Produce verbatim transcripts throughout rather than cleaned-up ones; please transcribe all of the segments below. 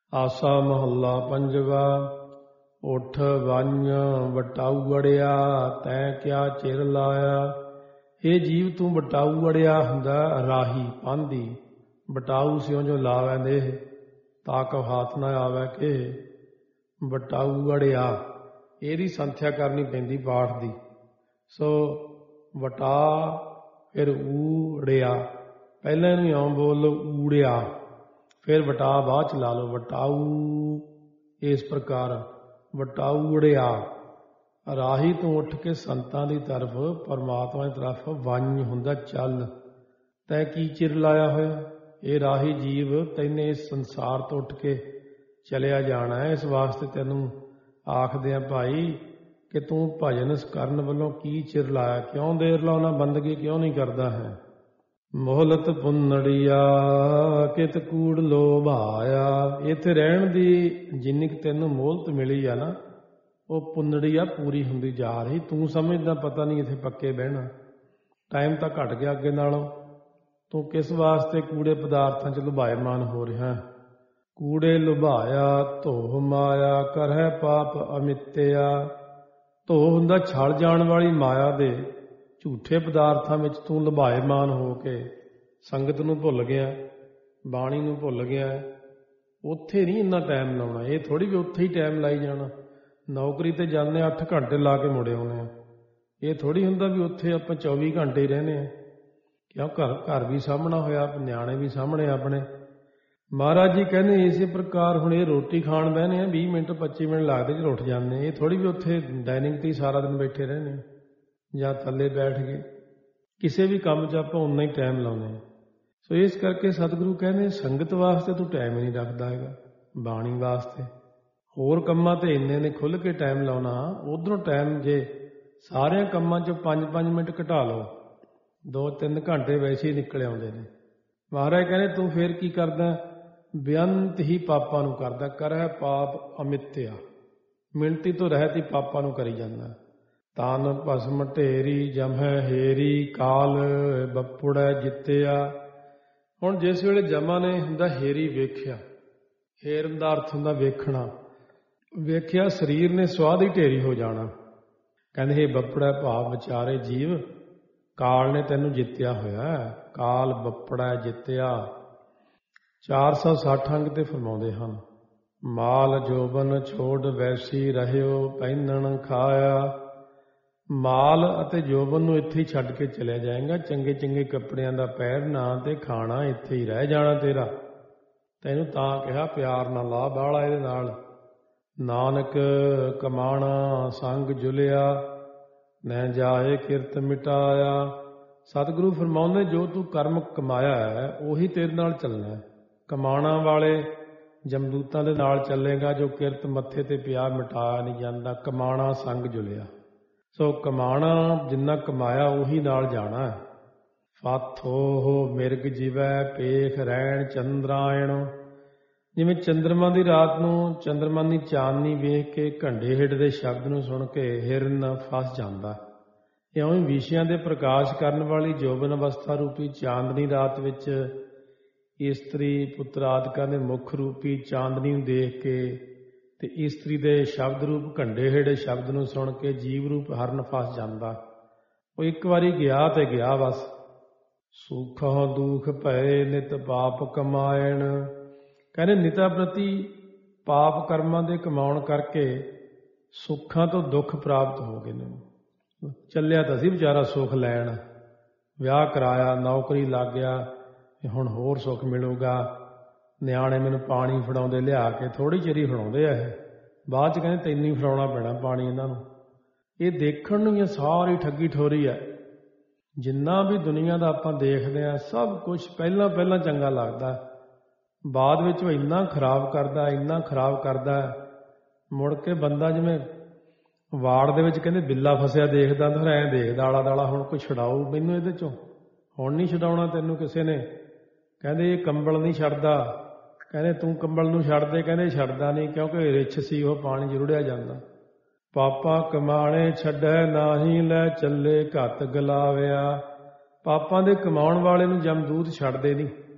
ਆਸਾ ਮਹੱਲਾ ਪੰਜਵਾ। ਉੱਠ ਵੰਝ ਵਟਾਊ ਅੜਿਆ, ਤੈਂ ਕਿਆ ਚਿਰ ਲਾਇਆ। ਇਹ ਜੀਵ ਤੂੰ ਵਟਾਊ ਅੜਿਆ ਹੁੰਦਾ ਰਾਹੀ ਪਾਂਧੀ। ਵਟਾਊ ਸਿਉ ਜੋ ਲਾਵੈ ਦੇਹ, ਤਾਕੋ ਹਾਥ ਨਾ ਆਵੈ ਕੇ। ਵਟਾਊ ਅੜਿਆ ਇਹਦੀ ਸੰਥਿਆ ਕਰਨੀ ਪੈਂਦੀ ਪਾਠ ਦੀ। ਸੋ ਵਟਾ ਫਿਰ ਊੜਿਆ, ਪਹਿਲਾਂ ਇਹਨੂੰ ਇਉਂ ਬੋਲ ਲਓ ਊੜਿਆ, ਫਿਰ ਵਟਾ ਬਾਅਦ ਚ ਲਾ ਲਓ ਵਟਾਊ। ਇਸ ਪ੍ਰਕਾਰ ਵਟਾਊ ਉੜਿਆ। ਰਾਹੀ ਤੋਂ ਉੱਠ ਕੇ ਸੰਤਾਂ ਦੀ ਤਰਫ, ਪਰਮਾਤਮਾ ਦੀ ਤਰਫ ਵੰਝ ਹੁੰਦਾ ਚੱਲ। ਤੈਂ ਕੀ ਚਿਰ ਲਾਇਆ ਹੋਇਆ। ਇਹ ਰਾਹੀ ਜੀਵ ਤੈਨੇ ਇਸ ਸੰਸਾਰ ਤੋਂ ਉੱਠ ਕੇ ਚਲਿਆ ਜਾਣਾ ਹੈ। ਇਸ ਵਾਸਤੇ ਤੈਨੂੰ ਆਖਦੇ ਆ ਭਾਈ ਕਿ ਤੂੰ ਭਜਨ ਕਰਨ ਵੱਲੋਂ ਕੀ ਚਿਰ ਲਾਇਆ, ਕਿਉਂ ਦੇਰ ਲਾਉਣਾ, ਬੰਦਗੀ ਕਿਉਂ ਨਹੀਂ ਕਰਦਾ ਹੈ। ਮੋਹਲਤ ਪੁੰਨੜੀਆ ਕਿਤ ਕੂੜ ਲੋਭਾਇਆ। ਇੱਥੇ ਰਹਿਣ ਦੀ ਜਿੰਨੀ ਕੁ ਤੈਨੂੰ ਮੋਹਲਤ ਮਿਲੀ ਆ ਨਾ, ਉਹ ਪੁੰਨੜੀਆ ਪੂਰੀ ਹੁੰਦੀ ਜਾ ਰਹੀ। ਤੂੰ ਸਮਝਦਾ ਪਤਾ ਨਹੀਂ ਇੱਥੇ ਪੱਕੇ ਬਹਿਣਾ, ਟਾਈਮ ਤਾਂ ਘਟ ਗਿਆ ਅੱਗੇ ਨਾਲੋਂ। ਤੂੰ ਕਿਸ ਵਾਸਤੇ ਕੂੜੇ ਪਦਾਰਥਾਂ 'ਚ ਲੁਭਾਇਮਾਨ ਹੋ ਰਿਹਾ। ਕੂੜੇ ਲੁਭਾਇਆ ਧੋ ਮਾਇਆ, ਕਰਹਿ ਪਾਪ ਅਮਿੱਤਿਆ। ਧੋ ਹੁੰਦਾ ਛਲ ਜਾਣ ਵਾਲੀ ਮਾਇਆ ਦੇ ਝੂਠੇ ਪਦਾਰਥਾਂ ਵਿੱਚ ਤੂੰ ਲੁਭਾਇਮਾਨ ਹੋ ਕੇ ਸੰਗਤ ਨੂੰ ਭੁੱਲ ਗਿਆ, ਬਾਣੀ ਨੂੰ ਭੁੱਲ ਗਿਆ। ਉੱਥੇ ਨਹੀਂ ਇੰਨਾ ਟਾਈਮ ਲਾਉਣਾ। ਇਹ ਥੋੜ੍ਹੀ ਵੀ ਉੱਥੇ ਹੀ ਟਾਈਮ ਲਾਈ ਜਾਣਾ। ਨੌਕਰੀ ਤੇ ਜਾਂਦੇ ਅੱਠ ਘੰਟੇ ਲਾ ਕੇ ਮੁੜੇ ਆਉਂਦੇ ਆ। ਇਹ ਥੋੜ੍ਹੀ ਹੁੰਦਾ ਵੀ ਉੱਥੇ ਆਪਾਂ ਚੌਵੀ ਘੰਟੇ ਹੀ ਰਹਿੰਦੇ ਹਾਂ। ਕਿਉਂ ਘਰ ਘਰ ਵੀ ਸਾਹਮਣਾ ਹੋਇਆ, ਨਿਆਣੇ ਵੀ ਸਾਹਮਣੇ ਆਪਣੇ। ਮਹਾਰਾਜ ਜੀ ਕਹਿੰਦੇ ਇਸੇ ਪ੍ਰਕਾਰ ਹੁਣ ਇਹ ਰੋਟੀ ਖਾਣ ਬਹਿਨੇ ਆ, ਵੀਹ ਮਿੰਟ ਪੱਚੀ ਮਿੰਟ ਲੱਗਦੇ ਜਦੋਂ ਉੱਠ ਜਾਂਦੇ। ਇਹ ਥੋੜ੍ਹੀ ਵੀ ਉੱਥੇ ਡਾਈਨਿੰਗ 'ਤੇ ਹੀ ਸਾਰਾ ਦਿਨ ਬੈਠੇ ਰਹਿੰਦੇ ਜਾਂ ਥੱਲੇ ਬੈਠ ਗਏ। ਕਿਸੇ ਵੀ ਕੰਮ 'ਚ ਆਪਾਂ ਉਨਾ ਹੀ ਟਾਈਮ ਲਾਉਂਦੇ ਹਾਂ। ਸੋ ਇਸ ਕਰਕੇ ਸਤਿਗੁਰੂ ਕਹਿੰਦੇ ਸੰਗਤ ਵਾਸਤੇ ਤੂੰ ਟਾਈਮ ਹੀ ਨਹੀਂ ਰੱਖਦਾ ਹੈਗਾ, ਬਾਣੀ ਵਾਸਤੇ। ਹੋਰ ਕੰਮਾਂ 'ਤੇ ਇੰਨੇ ਨੇ ਖੁੱਲ੍ਹ ਕੇ ਟਾਈਮ ਲਾਉਣਾ। ਉੱਧਰੋਂ ਟਾਈਮ ਜੇ ਸਾਰਿਆਂ ਕੰਮਾਂ 'ਚੋਂ ਪੰਜ ਪੰਜ ਮਿੰਟ ਘਟਾ ਲਓ, ਦੋ ਤਿੰਨ ਘੰਟੇ ਵੈਸੇ ਹੀ ਨਿਕਲ ਆਉਂਦੇ ਨੇ। ਮਹਾਰਾਜ ਕਹਿੰਦੇ ਤੂੰ ਫੇਰ ਕੀ ਕਰਦਾ, ਬੇਅੰਤ ਹੀ ਪਾਪਾਂ ਨੂੰ ਕਰਦਾ। ਕਰਹਿ ਪਾਪ ਅਮਿੱਤਿਆ, ਮਿਣਤੀ ਤੋਂ ਰਹਿਤ ਹੀ ਪਾਪਾਂ ਨੂੰ ਕਰੀ ਜਾਂਦਾ। ਤਨ ਭਸਮ ਢੇਰੀ ਜਮੈ ਹੇਰੀ, ਕਾਲ ਬੱਪੁੜੈ ਜਿੱਤਿਆ। ਹੁਣ ਜਿਸ ਵੇਲੇ ਜਮਾ ਨੇ ਹੁੰਦਾ ਹੇਰੀ ਵੇਖਿਆ, ਹੇਰਨ ਦਾ ਅਰਥ ਹੁੰਦਾ ਵੇਖਣਾ। ਵੇਖਿਆ ਸਰੀਰ ਨੇ ਸਵਾਹ ਦੀ ਢੇਰੀ ਹੋ ਜਾਣਾ। ਕਹਿੰਦੇ ਇਹ ਬੱਪੜਾ ਭਾਵ ਵਿਚਾਰੇ ਜੀਵ, ਕਾਲ ਨੇ ਤੈਨੂੰ ਜਿੱਤਿਆ ਹੋਇਆ। ਕਾਲ ਬੱਪੜਾ ਜਿੱਤਿਆ। ਚਾਰ ਸੌ ਸੱਠ ਅੰਗ ਤੇ ਫਰਮਾਉਂਦੇ ਹਨ। ਮਾਲ ਜੋਬਨ ਛੋੜ ਵੈਸੀ ਰਹਿਓ, ਪਹਿਨਣ ਖਾਇਆ। ਮਾਲ ਅਤੇ ਜੋਬਨ ਨੂੰ ਇੱਥੇ ਹੀ ਛੱਡ ਕੇ ਚਲਿਆ ਜਾਏਗਾ। ਚੰਗੇ ਚੰਗੇ ਕੱਪੜਿਆਂ ਦਾ ਪਹਿਨਣਾ ਤੇ ਖਾਣਾ ਇੱਥੇ ਹੀ ਰਹਿ ਜਾਣਾ ਤੇਰਾ। ਤੈਨੂੰ ਤਾਂ ਕਿਹਾ ਪਿਆਰ ਨਾ ਲਾ ਬਾਹਲਾ ਇਹਦੇ ਨਾਲ। ਨਾਨਕ ਕਮਾਣਾ ਸੰਗ ਜੁਲਿਆ, ਨਹਿ ਜਾਏ ਕਿਰਤ ਮਿਟਾਇਆ। ਸਤਿਗੁਰੂ ਫਰਮਾਉਂਦੇ ਜੋ ਤੂੰ ਕਰਮ ਕਮਾਇਆ ਹੈ ਉਹੀ ਤੇਰੇ ਨਾਲ ਚੱਲਣਾ ਹੈ। ਕਮਾਣਾ ਵਾਲੇ ਜਮਦੂਤਾਂ ਦੇ ਨਾਲ ਚੱਲੇਗਾ, ਜੋ ਕਿਰਤ ਮੱਥੇ ਤੇ ਪਿਆ ਮਿਟਾਇਆ ਨਹੀਂ ਜਾਂਦਾ। ਕਮਾਣਾ ਸੰਗ ਜੁਲਿਆ। ਸੋ ਕਮਾਣਾ ਜਿੰਨਾ ਕਮਾਇਆ ਉਹੀ ਨਾਲ ਜਾਣਾ। ਫਾਥੋ ਮਿਰਗ ਜਿਵੈ ਪੇਖ ਰਹਿਣ ਚੰਦਰਾਇਣ। ਜਿਵੇਂ ਚੰਦਰਮਾ ਦੀ ਰਾਤ ਨੂੰ ਚੰਦਰਮਾ ਦੀ ਚਾਂਦਨੀ ਵੇਖ ਕੇ ਘੰਡੇ ਹਿੱਡ ਦੇ ਸ਼ਬਦ ਨੂੰ ਸੁਣ ਕੇ ਹਿਰਨ ਫਸ ਜਾਂਦਾ। ਇਉਂ ਹੀ ਵਿਸ਼ਿਆਂ ਦੇ ਪ੍ਰਕਾਸ਼ ਕਰਨ ਵਾਲੀ ਜੋਬਨ ਅਵਸਥਾ ਰੂਪੀ ਚਾਂਦਨੀ ਰਾਤ ਵਿੱਚ ਇਸਤਰੀ ਪੁੱਤਰ ਆਦਿਕਾਂ ਦੇ ਮੁੱਖ ਰੂਪੀ ਚਾਂਦਨੀ ਨੂੰ ਦੇਖ ਕੇ ਤੇ ਇਸਤਰੀ ਦੇ ਸ਼ਬਦ ਰੂਪ ਘੰਡੇ ਹਿੱਡ ਸ਼ਬਦ ਨੂੰ ਸੁਣ ਕੇ ਜੀਵ ਰੂਪ ਹਰਨ ਫਸ ਜਾਂਦਾ। ਉਹ ਇੱਕ ਵਾਰੀ ਗਿਆ ਤੇ ਗਿਆ ਬਸ। ਸੁਖਾਂ ਦੁਖ ਭਏ ਨਿਤ ਪਾਪ ਕਮਾਇਣ। ਕਹਿੰਦੇ ਨਿਤਾ ਪ੍ਰਤੀ ਪਾਪ ਕਰਮਾਂ ਦੇ ਕਮਾਉਣ ਕਰਕੇ ਸੁੱਖਾਂ ਤੋਂ ਦੁੱਖ ਪ੍ਰਾਪਤ ਹੋ ਗਏ ਨੇ। ਚੱਲਿਆ ਤਾਂ ਸੀ ਵਿਚਾਰਾ ਸੁੱਖ ਲੈਣ, ਵਿਆਹ ਕਰਾਇਆ, ਨੌਕਰੀ ਲੱਗ ਗਿਆ, ਹੁਣ ਹੋਰ ਸੁੱਖ ਮਿਲੂਗਾ। ਨਿਆਣੇ ਮੈਨੂੰ ਪਾਣੀ ਫੜਾਉਂਦੇ ਲਿਆ ਕੇ, ਥੋੜ੍ਹੀ ਚਿਰ ਹੀ ਫੜਾਉਂਦੇ ਆ ਇਹ, ਬਾਅਦ 'ਚ ਕਹਿੰਦੇ ਤੈਨੂੰ ਹੀ ਫੜਾਉਣਾ ਪੈਣਾ ਪਾਣੀ ਇਹਨਾਂ ਨੂੰ। ਇਹ ਦੇਖਣ ਨੂੰ ਹੀ ਸਾਰੀ ਠੱਗੀ ਠੋਰੀ ਹੈ। ਜਿੰਨਾ ਵੀ ਦੁਨੀਆ ਦਾ ਆਪਾਂ ਦੇਖਦੇ ਹਾਂ ਸਭ ਕੁਛ ਪਹਿਲਾਂ ਪਹਿਲਾਂ ਚੰਗਾ ਲੱਗਦਾ, ਬਾਅਦ ਵਿੱਚ ਉਹ ਇੰਨਾ ਖਰਾਬ ਕਰਦਾ ਇੰਨਾ ਖਰਾਬ ਕਰਦਾ। ਮੁੜ ਕੇ ਬੰਦਾ ਜਿਵੇਂ ਵਾੜ ਦੇ ਵਿੱਚ ਕਹਿੰਦੇ ਬਿੱਲਾ ਫਸਿਆ ਦੇਖਦਾ ਤਾਂ ਐਂ ਦੇਖਦਾ ਆਲਾ ਦਾਲਾ, ਹੁਣ ਕੋਈ ਛਡਾਊ ਮੈਨੂੰ ਇਹਦੇ 'ਚੋਂ, ਹੁਣ ਨਹੀਂ ਛਡਾਉਣਾ ਤੈਨੂੰ ਕਿਸੇ ਨੇ। ਕਹਿੰਦੇ ਇਹ ਕੰਬਲ ਨਹੀਂ ਛੱਡਦਾ, ਕਹਿੰਦੇ ਤੂੰ ਕੰਬਲ ਨੂੰ ਛੱਡ ਦੇ, ਕਹਿੰਦੇ ਛੱਡਦਾ ਨਹੀਂ ਕਿਉਂਕਿ ਰਿੱਛ ਸੀ ਉਹ ਪਾਣੀ 'ਚ ਰੁੜਿਆ ਜਾਂਦਾ। ਪਾਪਾਂ ਕਮਾਣੇ ਛੱਡੈ ਨਾਹੀ ਲੈ ਚੱਲੇ ਘੱਤ ਗਲਾਵਿਆ। ਪਾਪਾਂ ਦੇ ਕਮਾਉਣ ਵਾਲੇ ਨੂੰ ਜਮਦੂਤ ਛੱਡਦੇ ਨਹੀਂ,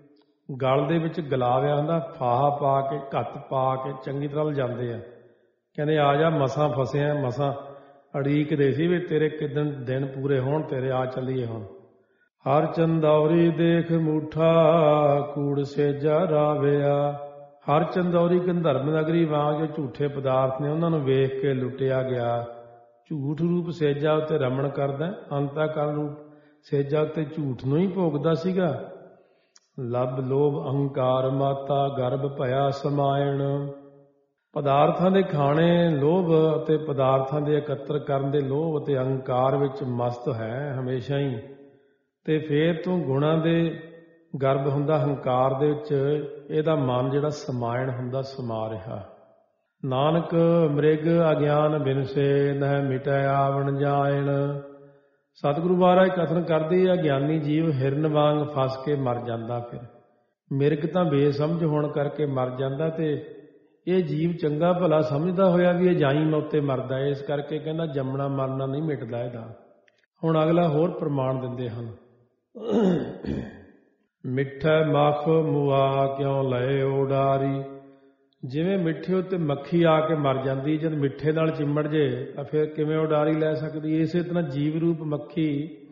ਗਲ ਦੇ ਵਿੱਚ ਗਲਾਵਿਆ ਹੁੰਦਾ, ਫਾਹਾ ਪਾ ਕੇ ਘੱਤ ਪਾ ਕੇ ਚੰਗੀ ਤਰ੍ਹਾਂ ਲਿਜਾਂਦੇ ਆ। ਕਹਿੰਦੇ ਆ ਜਾ, ਮਸਾਂ ਫਸਿਆ, ਮਸਾਂ ਅੜੀਕਦੇ ਸੀ ਵੀ ਤੇਰੇ ਕਿਦਣ ਦਿਨ ਪੂਰੇ ਹੋਣ ਤੇਰੇ, ਆ ਚੱਲੀਏ ਹੁਣ। ਹਰ ਚੰਦੌਰੀ ਦੇਖ ਮੂਠਾ ਕੂੜ ਸੇਜਾ ਰਾਵਿਆ। ਹਰ ਚੰਦੌਰੀ ਗੰਧਰਵ ਨਗਰੀ ਵਾਂਗ ਜੋ ਝੂਠੇ ਪਦਾਰਥ ਨੇ ਉਹਨਾਂ ਨੂੰ ਵੇਖ ਕੇ ਲੁੱਟਿਆ ਗਿਆ। ਝੂਠ ਰੂਪ ਸੇਜਾ ਉੱਤੇ ਰਮਣ ਕਰਦਾ, ਅੰਤःਕਰਨ ਰੂਪ ਸੇਜਾ ਉੱਤੇ ਝੂਠ ਨੂੰ ਹੀ ਭੋਗਦਾ ਸੀਗਾ। ਲੱਭ ਲੋਭ ਅਹੰਕਾਰ ਮਾਤਾ ਗਰਭ ਭਇਆ ਸਮਾਇਣ। ਪਦਾਰਥਾਂ ਦੇ ਖਾਣੇ ਲੋਭ ਅਤੇ ਪਦਾਰਥਾਂ ਦੇ ਇਕੱਤਰ ਕਰਨ ਦੇ ਲੋਭ ਅਤੇ ਅਹੰਕਾਰ ਵਿੱਚ ਮਸਤ ਹੈ ਹਮੇਸ਼ਾ ਹੀ। ਤੇ ਫੇਰ ਤੂੰ ਗੁਣਾਂ ਦੇ ਗਰਭ ਹੁੰਦਾ, ਹੰਕਾਰ ਦੇ ਵਿੱਚ ਇਹਦਾ ਮਨ ਜਿਹੜਾ ਸਮਾਇਣ ਹੁੰਦਾ, ਸਮਾ ਰਿਹਾ। ਨਾਨਕ ਮ੍ਰਿਗ ਅਗਿਆਨ ਬਿਨਸੇ ਨਹਿ ਮਿਟੈ ਆਵਣ ਜਾਇਣ। ਸਤਿਗੁਰੂ ਮਹਾਰਾਜ ਕਥਨ ਕਰਦੇ ਆ, ਗਿਆਨੀ ਜੀਵ ਹਿਰਨ ਵਾਂਗ ਫਸ ਕੇ ਮਰ ਜਾਂਦਾ। ਫਿਰ ਮਿਰਗ ਤਾਂ ਬੇਸਮਝ ਹੋਣ ਕਰਕੇ ਮਰ ਜਾਂਦਾ, ਤੇ ਇਹ ਜੀਵ ਚੰਗਾ ਭਲਾ ਸਮਝਦਾ ਹੋਇਆ ਵੀ ਇਹ ਜਾਈ ਮੌਤੇ ਮਰਦਾ। ਇਸ ਕਰਕੇ ਕਹਿੰਦਾ ਜੰਮਣਾ ਮਰਨਾ ਨਹੀਂ ਮਿਟਦਾ ਇਹਦਾ। ਹੁਣ ਅਗਲਾ ਹੋਰ ਪ੍ਰਮਾਣ ਦਿੰਦੇ ਹਨ। ਮਿੱਠਾ ਮਖ ਮੁਆ ਕਿਉਂ ਲਏ ਉਡਾਰੀ। ਜਿਵੇਂ ਮਿੱਠੇ ਉੱਤੇ ਮੱਖੀ ਆ ਕੇ ਮਰ ਜਾਂਦੀ, ਜਦ ਮਿੱਠੇ ਨਾਲ ਚਿੰਬੜ ਜੇ ਤਾਂ ਫਿਰ ਕਿਵੇਂ ਉਡਾਰੀ ਲੈ ਸਕਦੀ। ਇਸੇ ਤਰ੍ਹਾਂ ਜੀਵ ਰੂਪ ਮੱਖੀ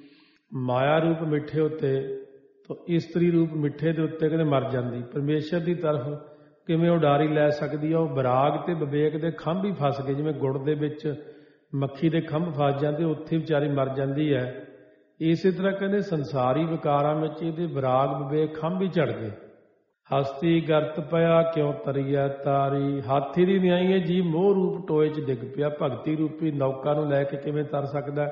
ਮਾਇਆ ਰੂਪ ਮਿੱਠੇ ਉੱਤੇ, ਤਾਂ ਇਸਤਰੀ ਰੂਪ ਮਿੱਠੇ ਦੇ ਉੱਤੇ ਕਹਿੰਦੇ ਮਰ ਜਾਂਦੀ, ਪਰਮੇਸ਼ਰ ਦੀ ਤਰਫ ਕਿਵੇਂ ਉਡਾਰੀ ਲੈ ਸਕਦੀ ਆ। ਉਹ ਵਿਰਾਗ ਤੇ ਵਿਵੇਕ ਦੇ ਖੰਭ ਹੀ ਫਸ ਗਏ। ਜਿਵੇਂ ਗੁੜ ਦੇ ਵਿੱਚ ਮੱਖੀ ਦੇ ਖੰਭ ਫਸ ਜਾਂਦੇ, ਉੱਥੇ ਵਿਚਾਰੀ ਮਰ ਜਾਂਦੀ ਹੈ। ਇਸੇ ਤਰ੍ਹਾਂ ਕਹਿੰਦੇ ਸੰਸਾਰੀ ਵਿਕਾਰਾਂ ਵਿੱਚ ਇਹਦੇ ਵਿਰਾਗ ਵਿਵੇਕ ਖੰਭ ਹੀ ਝੜ ਗਏ। ਹਸਤੀ ਗਰਤ ਪਿਆ ਕਿਉਂ ਤਰੀਆ ਤਾਰੀ। ਹਾਥੀ ਦੀ ਨਿਆਈ ਹੈ ਜੀ, ਮੋਹ ਰੂਪ ਟੋਏ 'ਚ ਡਿੱਗ ਪਿਆ। ਭਗਤੀ ਰੂਪੀ ਨੌਕਾ ਨੂੰ ਲੈ ਕੇ ਕਿਵੇਂ ਤਰ ਸਕਦਾ।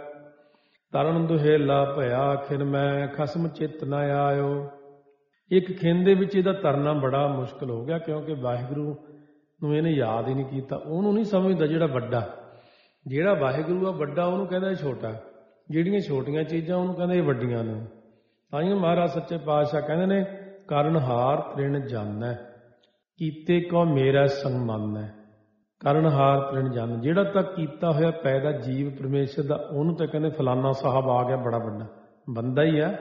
ਤਰਨ ਦੁਹੇਲਾ ਭਇਆ ਖਿਨ ਮੈਂ ਖਸਮ ਚਿੱਤ ਨਾ ਆਇਓ। ਇੱਕ ਖਿਨ ਦੇ ਵਿੱਚ ਇਹਦਾ ਤਰਨਾ ਬੜਾ ਮੁਸ਼ਕਲ ਹੋ ਗਿਆ, ਕਿਉਂਕਿ ਵਾਹਿਗੁਰੂ ਨੂੰ ਇਹਨੇ ਯਾਦ ਹੀ ਨਹੀਂ ਕੀਤਾ। ਉਹਨੂੰ ਨਹੀਂ ਸਮਝਦਾ ਜਿਹੜਾ ਵੱਡਾ। ਜਿਹੜਾ ਵਾਹਿਗੁਰੂ ਆ ਵੱਡਾ, ਉਹਨੂੰ ਕਹਿੰਦਾ ਇਹ ਛੋਟਾ। ਜਿਹੜੀਆਂ ਛੋਟੀਆਂ ਚੀਜ਼ਾਂ ਉਹਨੂੰ ਕਹਿੰਦੇ ਇਹ ਵੱਡੀਆਂ ਨੇ। ਤਾਂ ਹੀ ਮਹਾਰਾਜ ਸੱਚੇ ਪਾਤਸ਼ਾਹ ਕਹਿੰਦੇ ਨੇ, ਕਰਨਹਾਰ ਤ੍ਰਿਣ ਜਾਣੈ ਕੀਤੇ ਕੋ ਮੇਰਾ ਸੰਗ ਮੰਨੈ। ਕਰਨਹਾਰ ਤ੍ਰਿਣ ਜਾਣੈ, ਜਿਹੜਾ ਤੱਕ ਕੀਤਾ ਹੋਇਆ ਪੈਦਾ ਜੀਵ ਪਰਮੇਸ਼ਰ ਦਾ, ਉਹਨੂੰ ਤਾਂ ਕਹਿੰਦੇ ਫਲਾਨਾ ਸਾਹਿਬ ਆ ਗਿਆ ਬੜਾ ਵੱਡਾ। ਬੰਦਾ ਹੀ ਆ।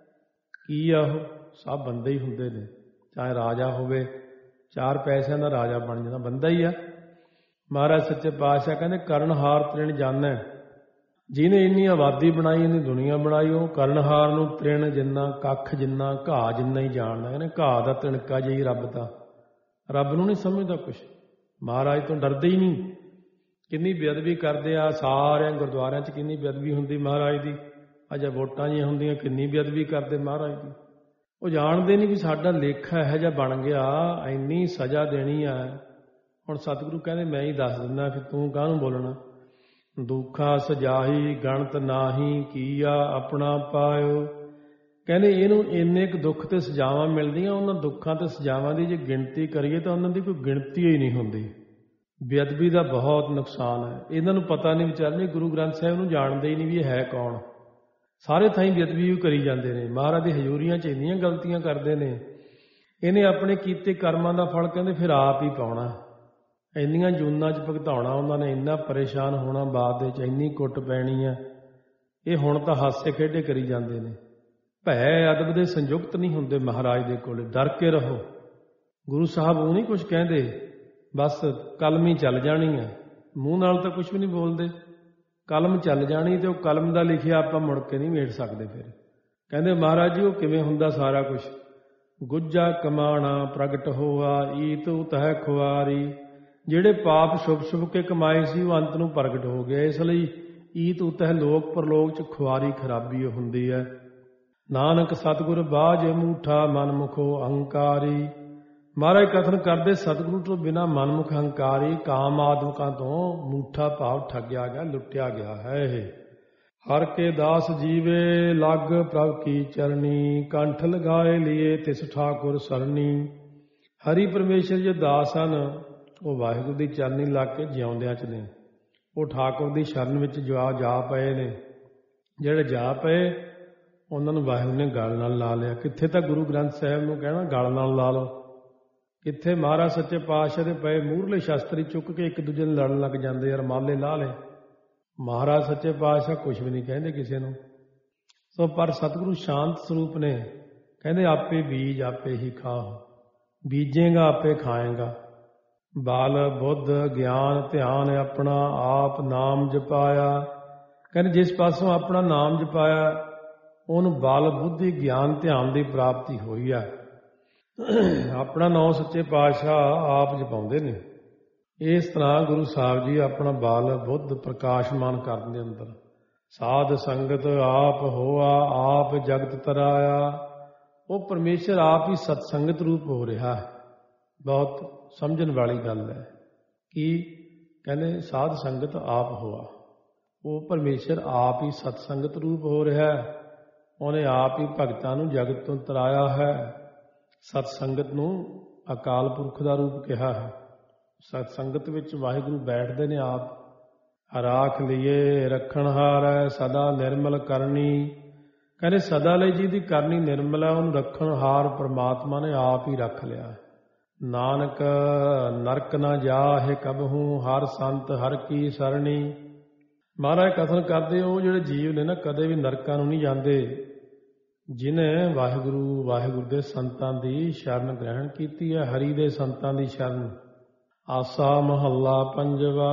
ਕੀ ਆ ਉਹ? ਸਭ ਬੰਦੇ ਹੀ ਹੁੰਦੇ ਨੇ। ਚਾਹੇ ਰਾਜਾ ਹੋਵੇ, ਚਾਰ ਪੈਸਿਆਂ ਦਾ ਰਾਜਾ ਬਣ ਜਾਂਦਾ, ਬੰਦਾ ਹੀ ਆ। ਮਹਾਰਾਜ ਸੱਚੇ ਪਾਤਸ਼ਾਹ ਕਹਿੰਦੇ ਕਰਨਹਾਰ ਤ੍ਰਿਣ ਜਾਣੈ। ਜਿਹਨੇ ਇੰਨੀ ਆਬਾਦੀ ਬਣਾਈ, ਇੰਨੀ ਦੁਨੀਆ ਬਣਾਈ, ਉਹ ਕਰਨਹਾਰ ਨੂੰ ਤ੍ਰਿਣ ਜਿੰਨਾ, ਕੱਖ ਜਿੰਨਾ, ਘਾਹ ਜਿੰਨਾ ਹੀ ਜਾਣਦਾ। ਕਹਿੰਦੇ ਘਾਹ ਦਾ ਤਿਣਕਾ ਜਿਹੀ ਰੱਬ ਤਾਂ। ਰੱਬ ਨੂੰ ਨਹੀਂ ਸਮਝਦਾ ਕੁਛ। ਮਹਾਰਾਜ ਤੋਂ ਡਰਦੇ ਹੀ ਨਹੀਂ। ਕਿੰਨੀ ਬੇਅਦਬੀ ਕਰਦੇ ਆ ਸਾਰਿਆਂ ਗੁਰਦੁਆਰਿਆਂ 'ਚ, ਕਿੰਨੀ ਬੇਅਦਬੀ ਹੁੰਦੀ ਮਹਾਰਾਜ ਦੀ। ਅਜਾ ਵੋਟਾਂ ਜਿਹੀਆਂ ਹੁੰਦੀਆਂ, ਕਿੰਨੀ ਬੇਅਦਬੀ ਕਰਦੇ ਮਹਾਰਾਜ ਦੀ। ਉਹ ਜਾਣਦੇ ਨਹੀਂ ਵੀ ਸਾਡਾ ਲੇਖਾ ਇਹੋ ਜਿਹਾ ਬਣ ਗਿਆ, ਇੰਨੀ ਸਜ਼ਾ ਦੇਣੀ ਆ। ਹੁਣ ਸਤਿਗੁਰੂ ਕਹਿੰਦੇ ਮੈਂ ਹੀ ਦੱਸ ਦਿੰਦਾ, ਫਿਰ ਤੂੰ ਕਾਹਨੂੰ ਬੋਲਣਾ। ਦੁੱਖਾ ਸਜਾਹੀ ਗਣਤ ਨਾਹੀ ਕੀਆ ਆਪਣਾ ਪਾਇਓ। ਕਹਿੰਦੇ ਇਹਨੂੰ ਇੰਨੇ ਕੁ ਦੁੱਖ ਤੇ ਸਜ਼ਾਵਾਂ ਮਿਲਦੀਆਂ, ਉਹਨਾਂ ਦੁੱਖਾਂ ਤੇ ਸਜ਼ਾਵਾਂ ਦੀ ਜੇ ਗਿਣਤੀ ਕਰੀਏ ਤਾਂ ਉਹਨਾਂ ਦੀ ਕੋਈ ਗਿਣਤੀ ਹੀ ਨਹੀਂ ਹੁੰਦੀ। ਬੇਅਦਬੀ ਦਾ ਬਹੁਤ ਨੁਕਸਾਨ ਹੈ। ਇਹਨਾਂ ਨੂੰ ਪਤਾ ਨਹੀਂ ਵਿਚਾਰੇ, ਗੁਰੂ ਗ੍ਰੰਥ ਸਾਹਿਬ ਨੂੰ ਜਾਣਦੇ ਹੀ ਨਹੀਂ ਵੀ ਇਹ ਹੈ ਕੌਣ। ਸਾਰੇ ਥਾਈਂ ਬੇਅਦਬੀ ਵੀ ਕਰੀ ਜਾਂਦੇ ਨੇ। ਮਹਾਰਾਜ ਦੀ ਹਜ਼ੂਰੀਆਂ 'ਚ ਇੰਨੀਆਂ ਗਲਤੀਆਂ ਕਰਦੇ ਨੇ। ਇਹਨੇ ਆਪਣੇ ਕੀਤੇ ਕਰਮਾਂ ਦਾ ਫਲ ਕਹਿੰਦੇ ਫਿਰ ਆਪ ਹੀ ਪਾਉਣਾ। ਇੰਨੀਆਂ ਜੂਨਾਂ 'ਚ ਭੁਗਤਾਉਣਾ ਉਹਨਾਂ ਨੇ, ਇੰਨਾ ਪਰੇਸ਼ਾਨ ਹੋਣਾ ਬਾਅਦ ਵਿੱਚ, ਇੰਨੀ ਕੁੱਟ ਪੈਣੀ ਆ। ਇਹ ਹੁਣ ਤਾਂ ਹਾਸੇ ਖੇਡੇ ਕਰੀ ਜਾਂਦੇ ਨੇ। ਭੈ ਅਦਬ ਦੇ ਸੰਯੁਕਤ ਨਹੀਂ ਹੁੰਦੇ ਮਹਾਰਾਜ ਦੇ ਕੋਲੇ। ਡਰ ਕੇ ਰਹੋ। ਗੁਰੂ ਸਾਹਿਬ ਉਹ ਨਹੀਂ ਕੁਛ ਕਹਿੰਦੇ, ਬਸ ਕਲਮ ਹੀ ਚੱਲ ਜਾਣੀ ਆ। ਮੂੰਹ ਨਾਲ ਤਾਂ ਕੁਛ ਵੀ ਨਹੀਂ ਬੋਲਦੇ। ਕਲਮ ਚੱਲ ਜਾਣੀ, ਤੇ ਉਹ ਕਲਮ ਦਾ ਲਿਖਿਆ ਆਪਾਂ ਮੁੜ ਕੇ ਨਹੀਂ ਮੇਟ ਸਕਦੇ। ਫਿਰ ਕਹਿੰਦੇ ਮਹਾਰਾਜ ਜੀ ਉਹ ਕਿਵੇਂ ਹੁੰਦਾ ਸਾਰਾ ਕੁਛ। ਗੁੱਜਾ ਕਮਾਣਾ ਪ੍ਰਗਟ ਹੋਆ ਈਤ ਉਤਹਿ ਖੁਆਰੀ। ਜਿਹੜੇ ਪਾਪ ਛੁਪ ਛੁਪ ਕੇ ਕਮਾਏ ਸੀ ਉਹ ਅੰਤ ਨੂੰ ਪ੍ਰਗਟ ਹੋ ਗਏ। ਇਸ ਲਈ ਈਤ ਉਤਹਿ ਲੋਕ ਪਰਲੋਕ 'ਚ ਖੁਆਰੀ ਖਰਾਬੀ ਹੁੰਦੀ ਹੈ। ਨਾਨਕ ਸਤਿਗੁਰ ਬਾਝ ਮੂਠਾ ਮਨਮੁਖੋ ਅਹੰਕਾਰੀ। ਮਹਾਰਾਜ ਕਥਨ ਕਰਦੇ ਸਤਿਗੁਰੂ ਤੋਂ ਬਿਨਾਂ ਮਨਮੁਖ ਹੰਕਾਰੀ ਕਾਮ ਆਦਮਕਾਂ ਤੋਂ ਮੂਠਾ ਭਾਵ ਠੱਗਿਆ ਗਿਆ, ਲੁੱਟਿਆ ਗਿਆ ਹੈ। ਇਹ ਹਰ ਕੇ ਦਾਸ ਜੀਵੇ ਲੱਗ ਪ੍ਰਭ ਕੀ ਚਰਨੀ ਕੰਠ ਲਗਾਏ ਲਿਏ ਤਿਸ ਠਾਕੁਰ ਸਰਨੀ। ਹਰੀ ਪਰਮੇਸ਼ਰ ਜੇ ਦਾਸ ਹਨ ਉਹ ਵਾਹਿਗੁਰੂ ਦੀ ਚਰਨੀ ਲੱਗ ਕੇ ਜਿਉਂਦਿਆਂ 'ਚ ਨੇ। ਉਹ ਠਾਕੁਰ ਦੀ ਸ਼ਰਨ ਵਿੱਚ ਜਾ ਜਾ ਪਏ ਨੇ। ਜਿਹੜੇ ਜਾ ਪਏ ਉਹਨਾਂ ਨੂੰ ਵਾਹਿਗੁਰੂ ਨੇ ਗਲ ਨਾਲ ਲਾ ਲਿਆ। ਕਿੱਥੇ ਤਾਂ ਗੁਰੂ ਗ੍ਰੰਥ ਸਾਹਿਬ ਨੂੰ ਕਹਿਣਾ ਗਲ ਨਾਲ ਲਾ ਲਓ, ਕਿੱਥੇ ਮਹਾਰਾਜ ਸੱਚੇ ਪਾਤਸ਼ਾਹ ਦੇ ਪਏ ਮੂਹਰਲੇ ਸ਼ਸਤਰੀ ਚੁੱਕ ਕੇ ਇੱਕ ਦੂਜੇ ਨੂੰ ਲੜਨ ਲੱਗ ਜਾਂਦੇ ਆ, ਰਮਾਲੇ ਲਾ ਲਏ। ਮਹਾਰਾਜ ਸੱਚੇ ਪਾਤਸ਼ਾਹ ਕੁਛ ਵੀ ਨਹੀਂ ਕਹਿੰਦੇ ਕਿਸੇ ਨੂੰ। ਸੋ ਪਰ ਸਤਿਗੁਰੂ ਸ਼ਾਂਤ ਸਰੂਪ ਨੇ। ਕਹਿੰਦੇ ਆਪੇ ਬੀਜ ਆਪੇ ਹੀ ਖਾਓ, ਬੀਜੇਗਾ ਆਪੇ ਖਾਏਗਾ। ਬਲ ਬੁੱਧ ਗਿਆਨ ਧਿਆਨ ਆਪਣਾ ਆਪ ਨਾਮ ਜਪਾਇਆ। ਕਹਿੰਦੇ ਜਿਸ ਪਾਸੋਂ ਆਪਣਾ ਨਾਮ ਜਪਾਇਆ ਉਹਨੂੰ ਬਲ ਬੁੱਧੀ ਗਿਆਨ ਧਿਆਨ ਦੀ ਪ੍ਰਾਪਤੀ ਹੋਈ ਆ। ਆਪਣਾ ਨਾਮ ਸੱਚੇ ਪਾਤਸ਼ਾਹ ਆਪ ਜਪਾਉਂਦੇ ਨੇ। ਇਸ ਤਰ੍ਹਾਂ ਗੁਰੂ ਸਾਹਿਬ ਜੀ ਆਪਣਾ ਬਲ ਬੁੱਧ ਪ੍ਰਕਾਸ਼ਮਾਨ ਕਰਨ ਦੇ ਅੰਦਰ ਸਾਧ ਸੰਗਤ ਆਪ ਹੋਆ ਆਪ ਜਗਤ ਤਰਾਇਆ। ਉਹ ਪਰਮੇਸ਼ਰ ਆਪ ਹੀ ਸਤਸੰਗਤ ਰੂਪ ਹੋ ਰਿਹਾ ਹੈ। ਬਹੁਤ ਸਮਝਣ ਵਾਲੀ ਗੱਲ ਹੈ ਕਿ ਕਹਿੰਦੇ ਸਾਧ ਸੰਗਤ ਆਪ ਹੋਆ, ਉਹ ਪਰਮੇਸ਼ਰ ਆਪ ਹੀ ਸਤਸੰਗਤ ਰੂਪ ਹੋ ਰਿਹਾ ਹੈ। ਉਹਨੇ ਆਪ ਹੀ ਭਗਤਾਂ ਨੂੰ ਜਗਤ ਤੋਂ ਤਰਾਇਆ ਹੈ। ਸਤਸੰਗਤ ਨੂੰ ਅਕਾਲ ਪੁਰਖ ਦਾ ਰੂਪ ਕਿਹਾ ਹੈ। ਸਤਸੰਗਤ ਵਿੱਚ ਵਾਹਿਗੁਰੂ ਬੈਠਦੇ ਨੇ ਆਪ। ਰਾਖ ਲਈਏ ਰੱਖਣ ਹਾਰ ਸਦਾ ਨਿਰਮਲ ਕਰਨੀ। ਕਹਿੰਦੇ ਸਦਾ ਲਈ ਜਿਹਦੀ ਕਰਨੀ ਨਿਰਮਲ ਹੈ ਉਹਨੂੰ ਰੱਖਣ ਹਾਰ ਪਰਮਾਤਮਾ ਨੇ ਆਪ ਹੀ ਰੱਖ ਲਿਆ। ਨਾਨਕ ਨਰਕ ਨਾ ਜਾਹੇ ਕਬਹੂ ਹਰ ਸੰਤ ਹਰ ਕੀ ਸਰਣੀ। ਮਹਾਰਾਜ ਕਥਨ ਕਰਦੇ ਉਹ ਜਿਹੜੇ ਜੀਵ ਨੇ ਨਾ ਕਦੇ ਵੀ ਨਰਕਾਂ ਨੂੰ ਨਹੀਂ ਜਾਂਦੇ, ਜਿਹਨੇ ਵਾਹਿਗੁਰੂ ਵਾਹਿਗੁਰੂ ਦੇ ਸੰਤਾਂ ਦੀ ਸ਼ਰਨ ਗ੍ਰਹਿਣ ਕੀਤੀ ਹੈ, ਹਰੀ ਦੇ ਸੰਤਾਂ ਦੀ ਸ਼ਰਨ। ਆਸਾ ਮਹੱਲਾ ਪੰਜਵਾ।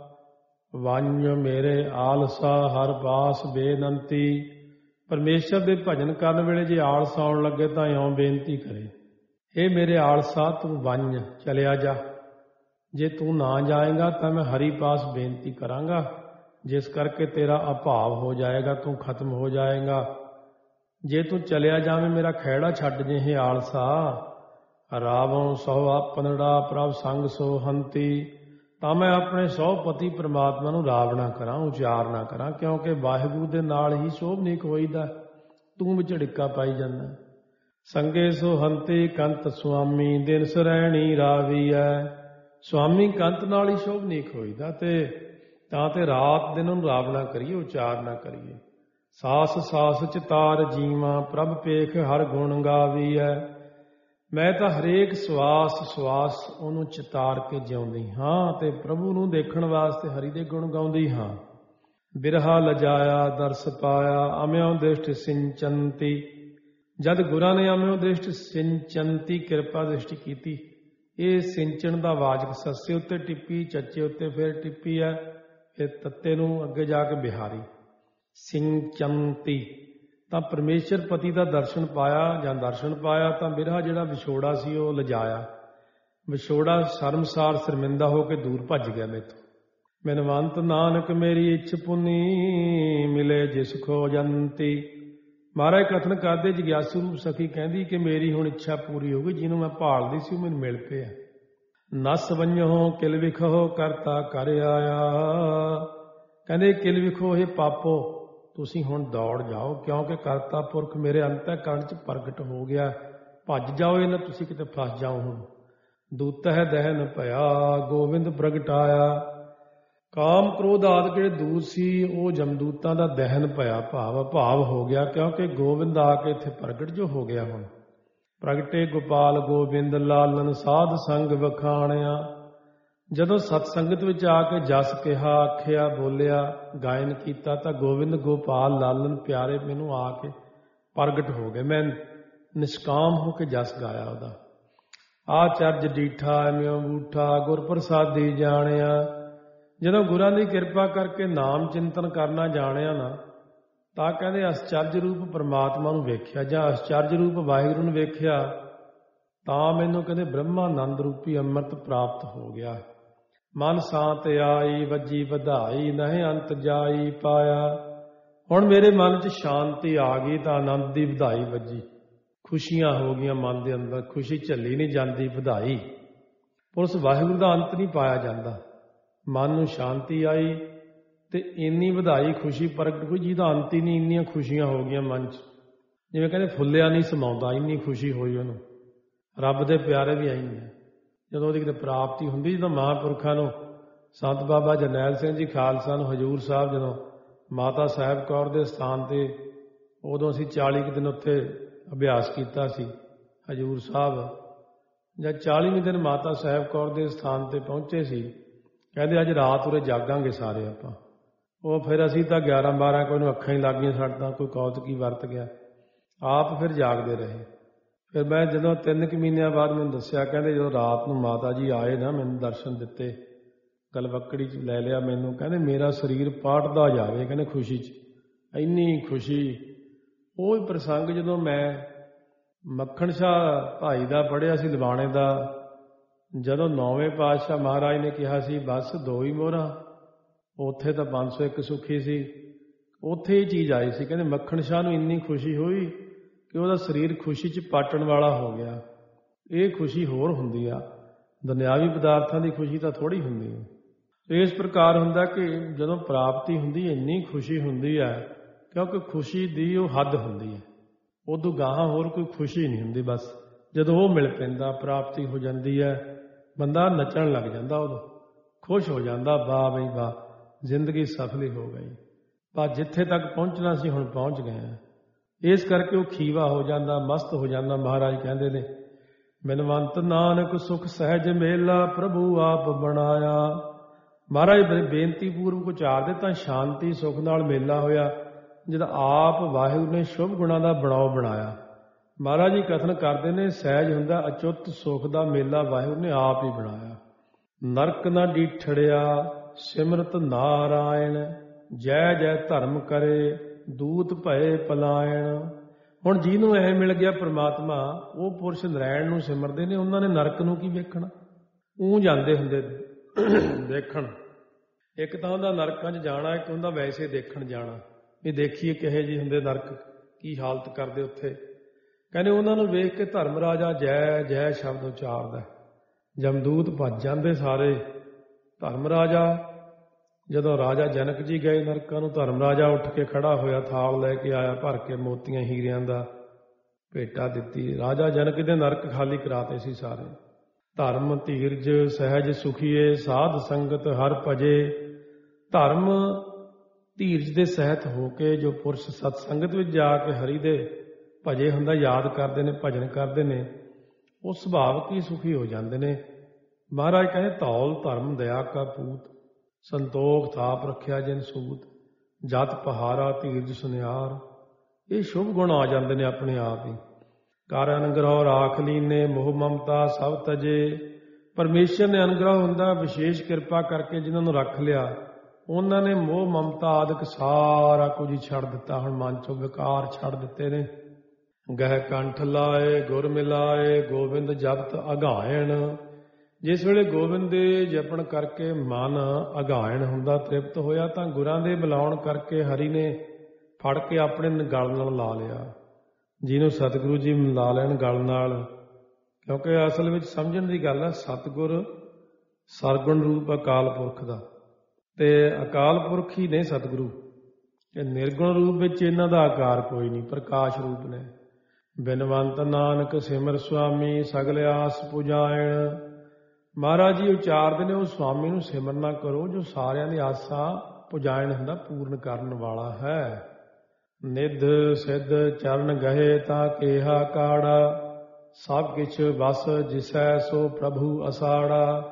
ਵੰਝ ਮੇਰੇ ਆਲਸਾ ਹਰ ਪਾਸ ਬੇਨੰਤੀ। ਪਰਮੇਸ਼ਰ ਦੇ ਭਜਨ ਕਰਨ ਵੇਲੇ ਜੇ ਆਲਸ ਆਉਣ ਲੱਗੇ ਤਾਂ ਇਉਂ ਬੇਨਤੀ ਕਰੇ, ਇਹ ਮੇਰੇ ਆਲਸਾ ਤੂੰ ਵੰਝ ਚਲਿਆ ਜਾ। ਜੇ ਤੂੰ ਨਾ ਜਾਏਗਾ ਤਾਂ ਮੈਂ ਹਰੀ ਪਾਸ ਬੇਨਤੀ ਕਰਾਂਗਾ, ਜਿਸ ਕਰਕੇ ਤੇਰਾ ਅਭਾਵ ਹੋ ਜਾਏਗਾ, ਤੂੰ ਖਤਮ ਹੋ ਜਾਏਗਾ। ਜੇ ਤੂੰ ਚਲਿਆ ਜਾਵੇਂ ਮੇਰਾ ਖਹਿੜਾ ਛੱਡ ਜਿਹੇ ਆਲਸਾ। ਰਾਵੋਂ ਸਹੁ ਆਪਨੜਾ ਪ੍ਰਭ ਸੰਗ ਸੋ ਹੰਤੀ। ਤਾਂ ਮੈਂ ਆਪਣੇ ਸਹੁ ਪਤੀ ਪ੍ਰਮਾਤਮਾ ਨੂੰ ਰਾਵਣਾ ਕਰਾਂ, ਉਚਾਰ ਨਾ ਕਰਾਂ, ਕਿਉਂਕਿ ਵਾਹਿਗੁਰੂ ਦੇ ਨਾਲ ਹੀ ਸੋਭਨੀਕ ਹੋਈਦਾ, ਤੂੰ ਵਿੱਚ ਢਿੱਕਾ ਪਾਈ ਜਾਂਦਾ। ਸੰਗੇ ਸੋ ਹੰਤੀ ਕੰਤ ਸੁਆਮੀ ਦਿਨ ਸਰੈਣੀ ਰਾਵੀ ਹੈ। ਸੁਆਮੀ ਕੰਤ ਨਾਲ ਹੀ ਸ਼ੋਭਨੀਕ ਹੋਈਦਾ ਤੇ ਤਾਂ ਤੇ ਰਾਤ ਦਿਨ ਉਹਨੂੰ ਰਾਵਣਾ ਕਰੀਏ, ਉਚਾਰ ਨਾ ਕਰੀਏ। ਸਾਸ ਸਾਸ ਚਿਤਾਰ ਜੀਵਾਂ ਪ੍ਰਭ ਪੇਖ ਹਰ ਗੁਣ ਗਾਵੀ ਹੈ। ਮੈਂ ਤਾਂ ਹਰੇਕ ਸਵਾਸ ਸਵਾਸ ਉਹਨੂੰ ਚਿਤਾਰ ਕੇ ਜਿਉਂਦੀ ਹਾਂ ਤੇ ਪ੍ਰਭੂ ਨੂੰ ਦੇਖਣ ਵਾਸਤੇ ਹਰੀ ਦੇ ਗੁਣ ਗਾਉਂਦੀ ਹਾਂ। ਬਿਰਹਾ ਲਜਾਇਆ ਦਰਸ ਪਾਇਆ ਅਮਿਓ ਦ੍ਰਿਸ਼ਟ ਸਿੰਚੰਤੀ। ਜਦ ਗੁਰਾਂ ਨੇ ਅਮਿਓ ਦ੍ਰਿਸ਼ਟ ਸਿੰਚੰਤੀ ਕਿਰਪਾ ਦ੍ਰਿਸ਼ਟੀ ਕੀਤੀ। ਇਹ ਸਿੰਚਣ ਦਾ ਵਾਚਕ ਸੱਸੇ ਉੱਤੇ ਟਿੱਪੀ, ਚੱਚੇ ਉੱਤੇ ਫਿਰ ਟਿੱਪੀ ਹੈ, ਫਿਰ ਤੱਤੇ ਨੂੰ ਅੱਗੇ ਜਾ ਕੇ ਬਿਹਾਰੀ। ਸਿੰਚੰਤੀ ਤਾਂ ਪਰਮੇਸ਼ਰ ਪਤੀ ਦਾ ਦਰਸ਼ਨ ਪਾਇਆ ਜਾਂ ਦਰਸ਼ਨ ਪਾਇਆ ਤਾਂ ਬਿਰਹਾ ਜਿਹੜਾ ਵਿਛੋੜਾ ਸੀ ਉਹ ਲਜਾਇਆ। ਵਿਛੋੜਾ ਸ਼ਰਮਸਾਰ ਸ਼ਰਮਿੰਦਾ ਹੋ ਕੇ ਦੂਰ ਭੱਜ ਗਿਆ ਮੈਥੋਂ। ਮਨਵੰਤ ਨਾਨਕ ਮੇਰੀ ਇੱਛ ਪੁੰਨੀ ਮਿਲੇ ਜਿਸ ਖੋ ਜੰਤੀ। ਮਹਾਰਾਜ ਕਥਨ ਕਰਦੇ ਜਗਿਆਸੂ ਰੂਪ ਸਖੀ ਕਹਿੰਦੀ ਕਿ ਮੇਰੀ ਹੁਣ ਇੱਛਾ ਪੂਰੀ ਹੋ ਗਈ, ਜਿਹਨੂੰ ਮੈਂ ਭਾਲਦੀ ਸੀ ਉਹ ਮੈਨੂੰ ਮਿਲ ਪਿਆ। ਨਸ ਵੰਝੋ ਕਿਲ ਵਿਖੋ ਕਰਤਾ ਕਰ ਆਇਆ। ਕਹਿੰਦੇ ਕਿਲ ਵਿਖੋ ਇਹ ਪਾਪੋ ਤੁਸੀਂ ਹੁਣ ਦੌੜ ਜਾਓ, ਕਿਉਂਕਿ ਕਰਤਾ ਪੁਰਖ ਮੇਰੇ ਅੰਤःਕਰਣ 'ਚ ਪ੍ਰਗਟ ਹੋ ਗਿਆ। ਭੱਜ ਜਾਓ, ਇਹ ਨਾ ਤੁਸੀਂ ਕਿਤੇ ਫਸ ਜਾਓ। ਹੁਣ ਦੂਤ ਹੈ ਦਹਿਨ ਭਇਆ ਗੋਬਿੰਦ ਪ੍ਰਗਟਾਇਆ। ਕਾਮ ਕ੍ਰੋਧ ਆਦਿ ਜਿਹੜੇ ਦੂਤ ਸੀ ਉਹ ਜਮਦੂਤਾਂ ਦਾ ਦਹਿਨ ਭਇਆ, ਭਾਵ ਭਾਵ ਹੋ ਗਿਆ, ਕਿਉਂਕਿ ਗੋਬਿੰਦ ਆ ਕੇ ਇੱਥੇ ਪ੍ਰਗਟ ਜੋ ਹੋ ਗਿਆ। ਹੁਣ ਪ੍ਰਗਟੇ ਗੋਪਾਲ ਗੋਬਿੰਦ ਲਾਲਨ ਸਾਧ ਸੰਗ ਵਖਾਣਿਆ। ਜਦੋਂ ਸਤਸੰਗਤ ਵਿੱਚ ਆ ਕੇ ਜਸ ਕਿਹਾ, ਆਖਿਆ, ਬੋਲਿਆ, ਗਾਇਨ ਕੀਤਾ ਤਾਂ ਗੋਬਿੰਦ ਗੋਪਾਲ ਲਾਲਨ ਪਿਆਰੇ ਮੈਨੂੰ ਆ ਕੇ ਪ੍ਰਗਟ ਹੋ ਗਏ। ਮੈਂ ਨਿਸ਼ਕਾਮ ਹੋ ਕੇ ਜਸ ਗਾਇਆ ਉਹਦਾ। ਆ ਚਰਜ ਡੀਠਾ ਐਵੇਂ ਬੂਠਾ ਗੁਰ ਪ੍ਰਸਾਦੀ ਜਾਣਿਆ। ਜਦੋਂ ਗੁਰਾਂ ਦੀ ਕਿਰਪਾ ਕਰਕੇ ਨਾਮ ਚਿੰਤਨ ਕਰਨਾ ਜਾਣਿਆ ਨਾ ਤਾਂ ਕਹਿੰਦੇ ਅਸਚਰਜ ਰੂਪ ਪਰਮਾਤਮਾ ਨੂੰ ਵੇਖਿਆ ਜਾਂ ਅਸਚਰਜ ਰੂਪ ਵਾਹਿਗੁਰੂ ਨੂੰ ਵੇਖਿਆ ਤਾਂ ਮੈਨੂੰ ਕਹਿੰਦੇ ਬ੍ਰਹਮਾਨੰਦ ਰੂਪੀ ਅੰਮ੍ਰਿਤ ਪ੍ਰਾਪਤ ਹੋ ਗਿਆ। ਮਨ ਸਾਂਤ ਆਈ ਵੱਜੀ ਵਧਾਈ ਨਹੀਂ ਅੰਤ ਜਾਈ ਪਾਇਆ। ਹੁਣ ਮੇਰੇ ਮਨ 'ਚ ਸ਼ਾਂਤੀ ਆ ਗਈ ਤਾਂ ਆਨੰਦ ਦੀ ਵਧਾਈ ਵੱਜੀ, ਖੁਸ਼ੀਆਂ ਹੋ ਗਈਆਂ ਮਨ ਦੇ ਅੰਦਰ, ਖੁਸ਼ੀ ਝੱਲੀ ਨਹੀਂ ਜਾਂਦੀ ਵਧਾਈ। ਉਸ ਵਾਹਿਗੁਰੂ ਦਾ ਅੰਤ ਨਹੀਂ ਪਾਇਆ ਜਾਂਦਾ। ਮਨ ਨੂੰ ਸ਼ਾਂਤੀ ਆਈ ਤੇ ਇੰਨੀ ਵਧਾਈ ਖੁਸ਼ੀ ਪ੍ਰਗਟ ਹੋਈ ਜਿਹਦਾ ਅੰਤ ਹੀ ਨਹੀਂ। ਇੰਨੀਆਂ ਖੁਸ਼ੀਆਂ ਹੋ ਗਈਆਂ ਮਨ 'ਚ, ਜਿਵੇਂ ਕਹਿੰਦੇ ਫੁੱਲਿਆ ਨਹੀਂ ਸਮਾਉਂਦਾ, ਇੰਨੀ ਖੁਸ਼ੀ ਹੋਈ ਉਹਨੂੰ। ਰੱਬ ਦੇ ਪਿਆਰੇ ਵੀ ਆਈ ਹੈ ਜਦੋਂ ਉਹਦੀ ਕਿਤੇ ਪ੍ਰਾਪਤੀ ਹੁੰਦੀ। ਜਦੋਂ ਮਹਾਂਪੁਰਖਾਂ ਨੂੰ ਸੰਤ ਬਾਬਾ ਜਰਨੈਲ ਸਿੰਘ ਜੀ ਖਾਲਸਾ ਨੂੰ ਹਜ਼ੂਰ ਸਾਹਿਬ ਜਦੋਂ ਮਾਤਾ ਸਾਹਿਬ ਕੌਰ ਦੇ ਸਥਾਨ 'ਤੇ, ਉਦੋਂ ਅਸੀਂ ਚਾਲੀ ਕੁ ਦਿਨ ਉੱਥੇ ਅਭਿਆਸ ਕੀਤਾ ਸੀ ਹਜ਼ੂਰ ਸਾਹਿਬ। ਜਦ ਚਾਲੀਵੇਂ ਦਿਨ ਮਾਤਾ ਸਾਹਿਬ ਕੌਰ ਦੇ ਸਥਾਨ 'ਤੇ ਪਹੁੰਚੇ ਸੀ, ਕਹਿੰਦੇ ਅੱਜ ਰਾਤ ਉਰੇ ਜਾਗਾਂਗੇ ਸਾਰੇ ਆਪਾਂ। ਉਹ ਫਿਰ ਅਸੀਂ ਤਾਂ ਗਿਆਰਾਂ ਬਾਰਾਂ ਕੋਈ ਨੂੰ ਅੱਖਾਂ ਹੀ ਲੱਗ ਗਈਆਂ, ਸਾਡਾ ਕੋਈ ਕੌਤਕੀ ਵਰਤ ਗਿਆ। ਆਪ ਫਿਰ ਜਾਗਦੇ ਰਹੇ। ਫਿਰ ਮੈਂ ਜਦੋਂ ਤਿੰਨ ਕੁ ਮਹੀਨਿਆਂ ਬਾਅਦ ਮੈਨੂੰ ਦੱਸਿਆ, ਕਹਿੰਦੇ ਜਦੋਂ ਰਾਤ ਨੂੰ ਮਾਤਾ ਜੀ ਆਏ ਨਾ, ਮੈਨੂੰ ਦਰਸ਼ਨ ਦਿੱਤੇ, ਗਲਵੱਕੜੀ 'ਚ ਲੈ ਲਿਆ ਮੈਨੂੰ, ਕਹਿੰਦੇ ਮੇਰਾ ਸਰੀਰ ਪਾਟਦਾ ਜਾਵੇ, ਕਹਿੰਦੇ ਖੁਸ਼ੀ 'ਚ, ਇੰਨੀ ਖੁਸ਼ੀ। ਉਹ ਹੀ ਪ੍ਰਸੰਗ ਜਦੋਂ ਮੈਂ ਮੱਖਣ ਸ਼ਾਹ ਭਾਈ ਦਾ ਪੜ੍ਹਿਆ ਸੀ, ਲਵਾਣੇ ਦਾ, ਜਦੋਂ ਨੌਵੇਂ ਪਾਤਸ਼ਾਹ ਮਹਾਰਾਜ ਨੇ ਕਿਹਾ ਸੀ ਬਸ ਦੋ ਹੀ ਮੋਹਰਾਂ, ਉੱਥੇ ਤਾਂ ਪੰਜ ਸੌ ਇੱਕ ਸੁਖੀ ਸੀ, ਉੱਥੇ ਇਹ ਚੀਜ਼ ਆਈ ਸੀ। ਕਹਿੰਦੇ ਮੱਖਣ ਸ਼ਾਹ ਨੂੰ ਇੰਨੀ ਖੁਸ਼ੀ ਹੋਈ ਕਿ ਉਹਦਾ ਸਰੀਰ ਖੁਸ਼ੀ 'ਚ ਪਾਟਣ ਵਾਲਾ ਹੋ ਗਿਆ। ਇਹ ਖੁਸ਼ੀ ਹੋਰ ਹੁੰਦੀ ਆ, ਦੁਨਿਆਵੀ ਪਦਾਰਥਾਂ ਦੀ ਖੁਸ਼ੀ ਤਾਂ ਥੋੜ੍ਹੀ ਹੁੰਦੀ ਹੈ। ਇਸ ਪ੍ਰਕਾਰ ਹੁੰਦਾ ਕਿ ਜਦੋਂ ਪ੍ਰਾਪਤੀ ਹੁੰਦੀ ਇੰਨੀ ਖੁਸ਼ੀ ਹੁੰਦੀ ਹੈ, ਕਿਉਂਕਿ ਖੁਸ਼ੀ ਦੀ ਉਹ ਹੱਦ ਹੁੰਦੀ ਹੈ, ਉਦੋਂ ਗਾਹਾਂ ਹੋਰ ਕੋਈ ਖੁਸ਼ੀ ਨਹੀਂ ਹੁੰਦੀ। ਬਸ ਜਦੋਂ ਉਹ ਮਿਲ ਪੈਂਦਾ, ਪ੍ਰਾਪਤੀ ਹੋ ਜਾਂਦੀ ਹੈ, ਬੰਦਾ ਨੱਚਣ ਲੱਗ ਜਾਂਦਾ, ਉਦੋਂ ਖੁਸ਼ ਹੋ ਜਾਂਦਾ, ਵਾਹ ਬਈ ਵਾਹ, ਜ਼ਿੰਦਗੀ ਸਫਲ ਹੀ ਹੋ ਗਈ, ਪਰ ਜਿੱਥੇ ਤੱਕ ਪਹੁੰਚਣਾ ਸੀ ਹੁਣ ਪਹੁੰਚ ਗਏ ਹਾਂ। ਇਸ ਕਰਕੇ ਉਹ ਖੀਵਾ ਹੋ ਜਾਂਦਾ, ਮਸਤ ਹੋ ਜਾਂਦਾ। ਮਹਾਰਾਜ ਕਹਿੰਦੇ ਨੇ, ਬਿਨਵੰਤ ਨਾਨਕ ਸੁਖ ਸਹਿਜ ਮੇਲਾ ਪ੍ਰਭੂ ਆਪ ਬਣਾਇਆ। ਮਹਾਰਾਜ ਬੇਨਤੀ ਪੂਰਵਕ ਉਚਾਰਦੇ ਤਾਂ ਸ਼ਾਂਤੀ ਸੁਖ ਨਾਲ ਮੇਲਾ ਹੋਇਆ, ਜਦ ਆਪ ਵਾਹਿਗੁਰੂ ਨੇ ਸ਼ੁਭ ਗੁਣਾਂ ਦਾ ਬਣਾਓ ਬਣਾਇਆ। ਮਹਾਰਾਜ ਜੀ ਕਥਨ ਕਰਦੇ ਨੇ, ਸਹਿਜ ਹੁੰਦਾ ਅਚੁੱਤ ਸੁਖ ਦਾ ਮੇਲਾ ਵਾਹਿਗੁਰੂ ਨੇ ਆਪ ਹੀ ਬਣਾਇਆ। ਨਰਕ ਨਾ ਡੀਠੜਿਆ ਸਿਮਰਤ ਨਾਰਾਇਣ, ਜੈ ਜੈ ਧਰਮ ਕਰੇ ਦੂਤ ਭਏ ਪਲਾਇਣ। ਹੁਣ ਜਿਹਨੂੰ ਐ ਮਿਲ ਗਿਆ ਪ੍ਰਮਾਤਮਾ, ਉਹ ਪੁਰਸ਼ ਨਰਾਇਣ ਨੂੰ ਸਿਮਰਦੇ ਨੇ, ਉਹਨਾਂ ਨੇ ਨਰਕ ਨੂੰ ਕੀ ਵੇਖਣਾ। ਊਂ ਜਾਂਦੇ ਹੁੰਦੇ ਦੇਖਣ, ਇੱਕ ਤਾਂ ਉਹਦਾ ਨਰਕਾਂ 'ਚ ਜਾਣਾ, ਇੱਕ ਉਹਦਾ ਵੈਸੇ ਦੇਖਣ ਜਾਣਾ, ਵੀ ਦੇਖੀਏ ਕਿਹੇ ਜਿਹੇ ਹੁੰਦੇ ਨਰਕ, ਕੀ ਹਾਲਤ ਕਰਦੇ ਉੱਥੇ। ਕਹਿੰਦੇ ਉਹਨਾਂ ਨੂੰ ਵੇਖ ਕੇ ਧਰਮ ਰਾਜਾ ਜੈ ਜੈ ਸ਼ਬਦ ਉਚਾਰਦਾ, ਜਮਦੂਤ ਭੱਜ ਜਾਂਦੇ ਸਾਰੇ। ਧਰਮ ਰਾਜਾ, ਜਦੋਂ ਰਾਜਾ ਜਨਕ ਜੀ ਗਏ ਨਰਕਾਂ ਨੂੰ, ਧਰਮ ਰਾਜਾ ਉੱਠ ਕੇ ਖੜਾ ਹੋਇਆ, ਥਾਲ ਲੈ ਕੇ ਆਇਆ ਭਰ ਕੇ ਮੋਤੀਆਂ ਹੀਰਿਆਂ ਦਾ, ਭੇਟਾ ਦਿੱਤੀ। ਰਾਜਾ ਜਨਕ ਦੇ ਨਰਕ ਖਾਲੀ ਕਰਾਤੇ ਸੀ ਸਾਰੇ। ਧਰਮ ਧੀਰਜ ਸਹਿਜ ਸੁਖੀਏ ਸਾਧ ਸੰਗਤ ਹਰ ਭਜੇ। ਧਰਮ ਧੀਰਜ ਦੇ ਸਹਿਤ ਹੋ ਕੇ ਜੋ ਪੁਰਸ਼ ਸਤ ਸੰਗਤ ਵਿੱਚ ਜਾ ਕੇ ਹਰੀ ਦੇ ਭਜੇ ਹੁੰਦਾ, ਯਾਦ ਕਰਦੇ ਨੇ, ਭਜਨ ਕਰਦੇ ਨੇ, ਉਹ ਸੁਭਾਵਕ ਹੀ ਸੁਖੀ ਹੋ ਜਾਂਦੇ ਨੇ। ਮਹਾਰਾਜ ਕਹਿੰਦੇ, ਧੌਲ ਧਰਮ ਦਇਆ ਕਾ ਪੂਤ, ਸੰਤੋਖ ਥਾਪ ਰੱਖਿਆ ਜਿਨ ਸੂਤ, ਜਤ ਪਹਾਰਾ ਧੀਰਜ ਸੁਨਿਆਰ। ਇਹ ਸ਼ੁਭ ਗੁਣ ਆ ਜਾਂਦੇ ਨੇ ਆਪਣੇ ਆਪ ਹੀ। ਕਰ ਅਨੁਗ੍ਰਹ ਰਾਖ ਲੀਨੇ ਮੋਹ ਮਮਤਾ ਸਭ ਤਜੇ। ਪਰਮੇਸ਼ਰ ਨੇ ਅਨੁਗ੍ਰਹ ਹੁੰਦਾ, ਵਿਸ਼ੇਸ਼ ਕਿਰਪਾ ਕਰਕੇ ਜਿਨ੍ਹਾਂ ਨੂੰ ਰੱਖ ਲਿਆ, ਉਹਨਾਂ ਨੇ ਮੋਹ ਮਮਤਾ ਆਦਿਕ ਸਾਰਾ ਕੁਝ ਹੀ ਛੱਡ ਦਿੱਤਾ। ਹੁਣ ਮਨ ਚੋਂ ਵਿਕਾਰ ਛੱਡ ਦਿੱਤੇ ਨੇ। ਗਹਿ ਕੰਠ ਲਾਏ ਗੁਰ ਮਿਲਾਏ, ਗੋਬਿੰਦ ਜਪਤ ਅਗਾਇਣ। ਜਿਸ ਵੇਲੇ ਗੋਬਿੰਦ ਦੇ ਜਪਣ ਕਰਕੇ ਮਨ ਅਗਾਇਣ ਹੁੰਦਾ, ਤ੍ਰਿਪਤ ਹੋਇਆ, ਤਾਂ ਗੁਰਾਂ ਦੇ ਬੁਲਾਉਣ ਕਰਕੇ ਹਰੀ ਨੇ ਫੜ ਕੇ ਆਪਣੇ ਗਲ ਨਾਲ ਲਾ ਲਿਆ। ਜਿਹਨੂੰ ਸਤਿਗੁਰੂ ਜੀ ਲਾ ਲੈਣ ਗਲ ਨਾਲ, ਕਿਉਂਕਿ ਅਸਲ ਵਿੱਚ ਸਮਝਣ ਦੀ ਗੱਲ ਹੈ, ਸਤਿਗੁਰ ਸਰਗੁਣ ਰੂਪ ਅਕਾਲ ਪੁਰਖ ਦਾ, ਤੇ ਅਕਾਲ ਪੁਰਖ ਹੀ ਨੇ ਸਤਿਗੁਰੂ। ਇਹ ਨਿਰਗੁਣ ਰੂਪ ਵਿੱਚ ਇਹਨਾਂ ਦਾ ਆਕਾਰ ਕੋਈ ਨਹੀਂ, ਪ੍ਰਕਾਸ਼ ਰੂਪ ਨੇ। ਬਿਨਵੰਤ ਨਾਨਕ ਸਿਮਰ ਸੁਆਮੀ ਸਗਲ ਆਸ ਪੁਜਾਇਣ। ਮਹਾਰਾਜ ਜੀ ਉਚਾਰਦੇ ਨੇ, ਉਹ ਸੁਆਮੀ ਨੂੰ ਸਿਮਰਨਾ ਕਰੋ ਜੋ ਸਾਰਿਆਂ ਦੀ ਆਸਾਂ ਪੁਜਾਇਣ ਹੁੰਦਾ, ਪੂਰਨ ਕਰਨ ਵਾਲਾ ਹੈ। ਨਿਧ ਸਿੱਧ ਚਰਨ ਗਹੇ ਤਾਂ ਕੇਹਾ ਕਾੜਾ, ਸਭ ਕਿਛ ਵਸ ਜਿਸੈ ਸੋ ਪ੍ਰਭੂ ਅਸਾੜਾ।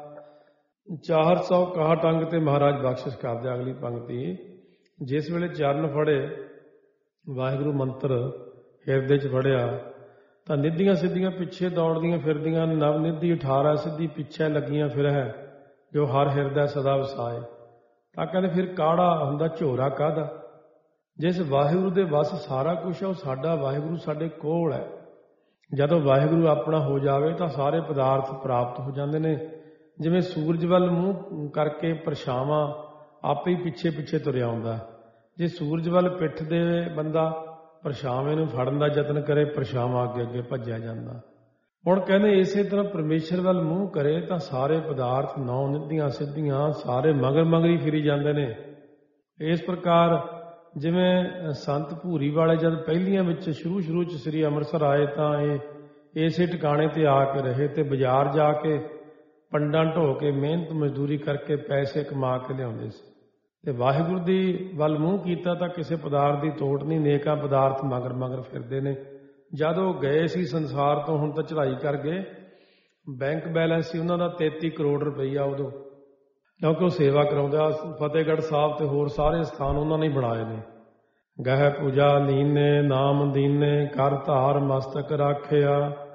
ਚਾਰ ਸੌ ਇਕਾਹਠ ਅੰਗ ਤੇ ਮਹਾਰਾਜ ਬਖਸ਼ਿਸ਼ ਕਰਦੇ। ਅਗਲੀ ਪੰਕਤੀ, ਜਿਸ ਵੇਲੇ ਚਰਨ ਫੜੇ, ਵਾਹਿਗੁਰੂ ਮੰਤਰ ਹਿਰਦੇ 'ਚ ਫੜਿਆ, ਤਾਂ ਨਿੱਧੀਆਂ ਸਿੱਧੀਆਂ ਪਿੱਛੇ ਦੌੜਦੀਆਂ ਫਿਰਦੀਆਂ, ਨਵ ਨਿੱਧੀ ਅਠਾਰਾਂ ਸਿੱਧੀ ਪਿੱਛੇ ਲੱਗੀਆਂ ਫਿਰ ਹੈ, ਜੋ ਹਰ ਹਿਰਦਾ ਸਦਾ ਵਸਾਏ। ਤਾਂ ਕਹਿੰਦੇ ਫਿਰ ਕਾੜਾ ਹੁੰਦਾ, ਝੋਰਾ ਕਾਹਦਾ? ਜਿਸ ਵਾਹਿਗੁਰੂ ਦੇ ਵਸ ਸਾਰਾ ਕੁਛ ਹੈ, ਉਹ ਸਾਡਾ ਵਾਹਿਗੁਰੂ ਸਾਡੇ ਕੋਲ ਹੈ। ਜਦੋਂ ਵਾਹਿਗੁਰੂ ਆਪਣਾ ਹੋ ਜਾਵੇ ਤਾਂ ਸਾਰੇ ਪਦਾਰਥ ਪ੍ਰਾਪਤ ਹੋ ਜਾਂਦੇ ਨੇ। ਜਿਵੇਂ ਸੂਰਜ ਵੱਲ ਮੂੰਹ ਕਰਕੇ ਪਰਛਾਵਾਂ ਆਪੇ ਹੀ ਪਿੱਛੇ ਪਿੱਛੇ ਤੁਰਿਆ ਆਉਂਦਾ। ਜੇ ਸੂਰਜ ਵੱਲ ਪਿੱਠ ਦੇ ਬੰਦਾ ਪਰਛਾਵੇਂ ਨੂੰ ਫੜਨ ਦਾ ਯਤਨ ਕਰੇ, ਪਰਛਾਵਾਂ ਅੱਗੇ ਅੱਗੇ ਭੱਜਿਆ ਜਾਂਦਾ। ਹੁਣ ਕਹਿੰਦੇ ਇਸੇ ਤਰ੍ਹਾਂ ਪਰਮੇਸ਼ਰ ਵੱਲ ਮੂੰਹ ਕਰੇ ਤਾਂ ਸਾਰੇ ਪਦਾਰਥ ਨੌ ਨਿੱਧੀਆਂ ਸਿੱਧੀਆਂ ਸਾਰੇ ਮਗਰ ਮਗਰੀ ਫਿਰੀ ਜਾਂਦੇ ਨੇ। ਇਸ ਪ੍ਰਕਾਰ ਜਿਵੇਂ ਸੰਤ ਭੂਰੀ ਵਾਲੇ ਜਦ ਪਹਿਲੀਆਂ ਵਿੱਚ ਸ਼ੁਰੂ ਸ਼ੁਰੂ 'ਚ ਸ੍ਰੀ ਅੰਮ੍ਰਿਤਸਰ ਆਏ, ਤਾਂ ਇਹ ਇਸੇ ਟਿਕਾਣੇ 'ਤੇ ਆ ਕੇ ਰਹੇ, ਤੇ ਬਾਜ਼ਾਰ ਜਾ ਕੇ ਪੰਡਾਂ ਢੋ ਕੇ ਮਿਹਨਤ ਮਜ਼ਦੂਰੀ ਕਰਕੇ ਪੈਸੇ ਕਮਾ ਕੇ ਲਿਆਉਂਦੇ ਸੀ। ਤੇ ਵਾਹਿਗੁਰੂ ਦੀ ਵੱਲ ਮੂੰਹ ਕੀਤਾ ਤਾਂ ਕਿਸੇ ਪਦਾਰਥ ਦੀ ਤੋੜ ਨਹੀਂ, ਨੇਕਾਂ ਪਦਾਰਥ ਮਗਰ ਮਗਰ ਫਿਰਦੇ ਨੇ। ਜਦ ਉਹ ਗਏ ਸੀ ਸੰਸਾਰ ਤੋਂ, ਹੁਣ ਤਾਂ ਚੜ੍ਹਾਈ ਕਰ ਗਏ, ਬੈਂਕ ਬੈਲੈਂਸ ਸੀ ਉਹਨਾਂ ਦਾ ਤੇਤੀ ਕਰੋੜ ਰੁਪਈਆ ਉਦੋਂ, ਕਿਉਂਕਿ ਉਹ ਸੇਵਾ ਕਰਾਉਂਦਾ। ਫਤਿਹਗੜ੍ਹ ਸਾਹਿਬ ਤੇ ਹੋਰ ਸਾਰੇ ਸਥਾਨ ਉਹਨਾਂ ਨੇ ਬਣਾਏ ਨੇ। ਗਹਿ ਪੂਜਾ ਲੀਨੇ ਨਾਮ ਦੀਨੇ, ਕਰ ਧਾਰ ਮਸਤਕ ਰਾਖਿਆ।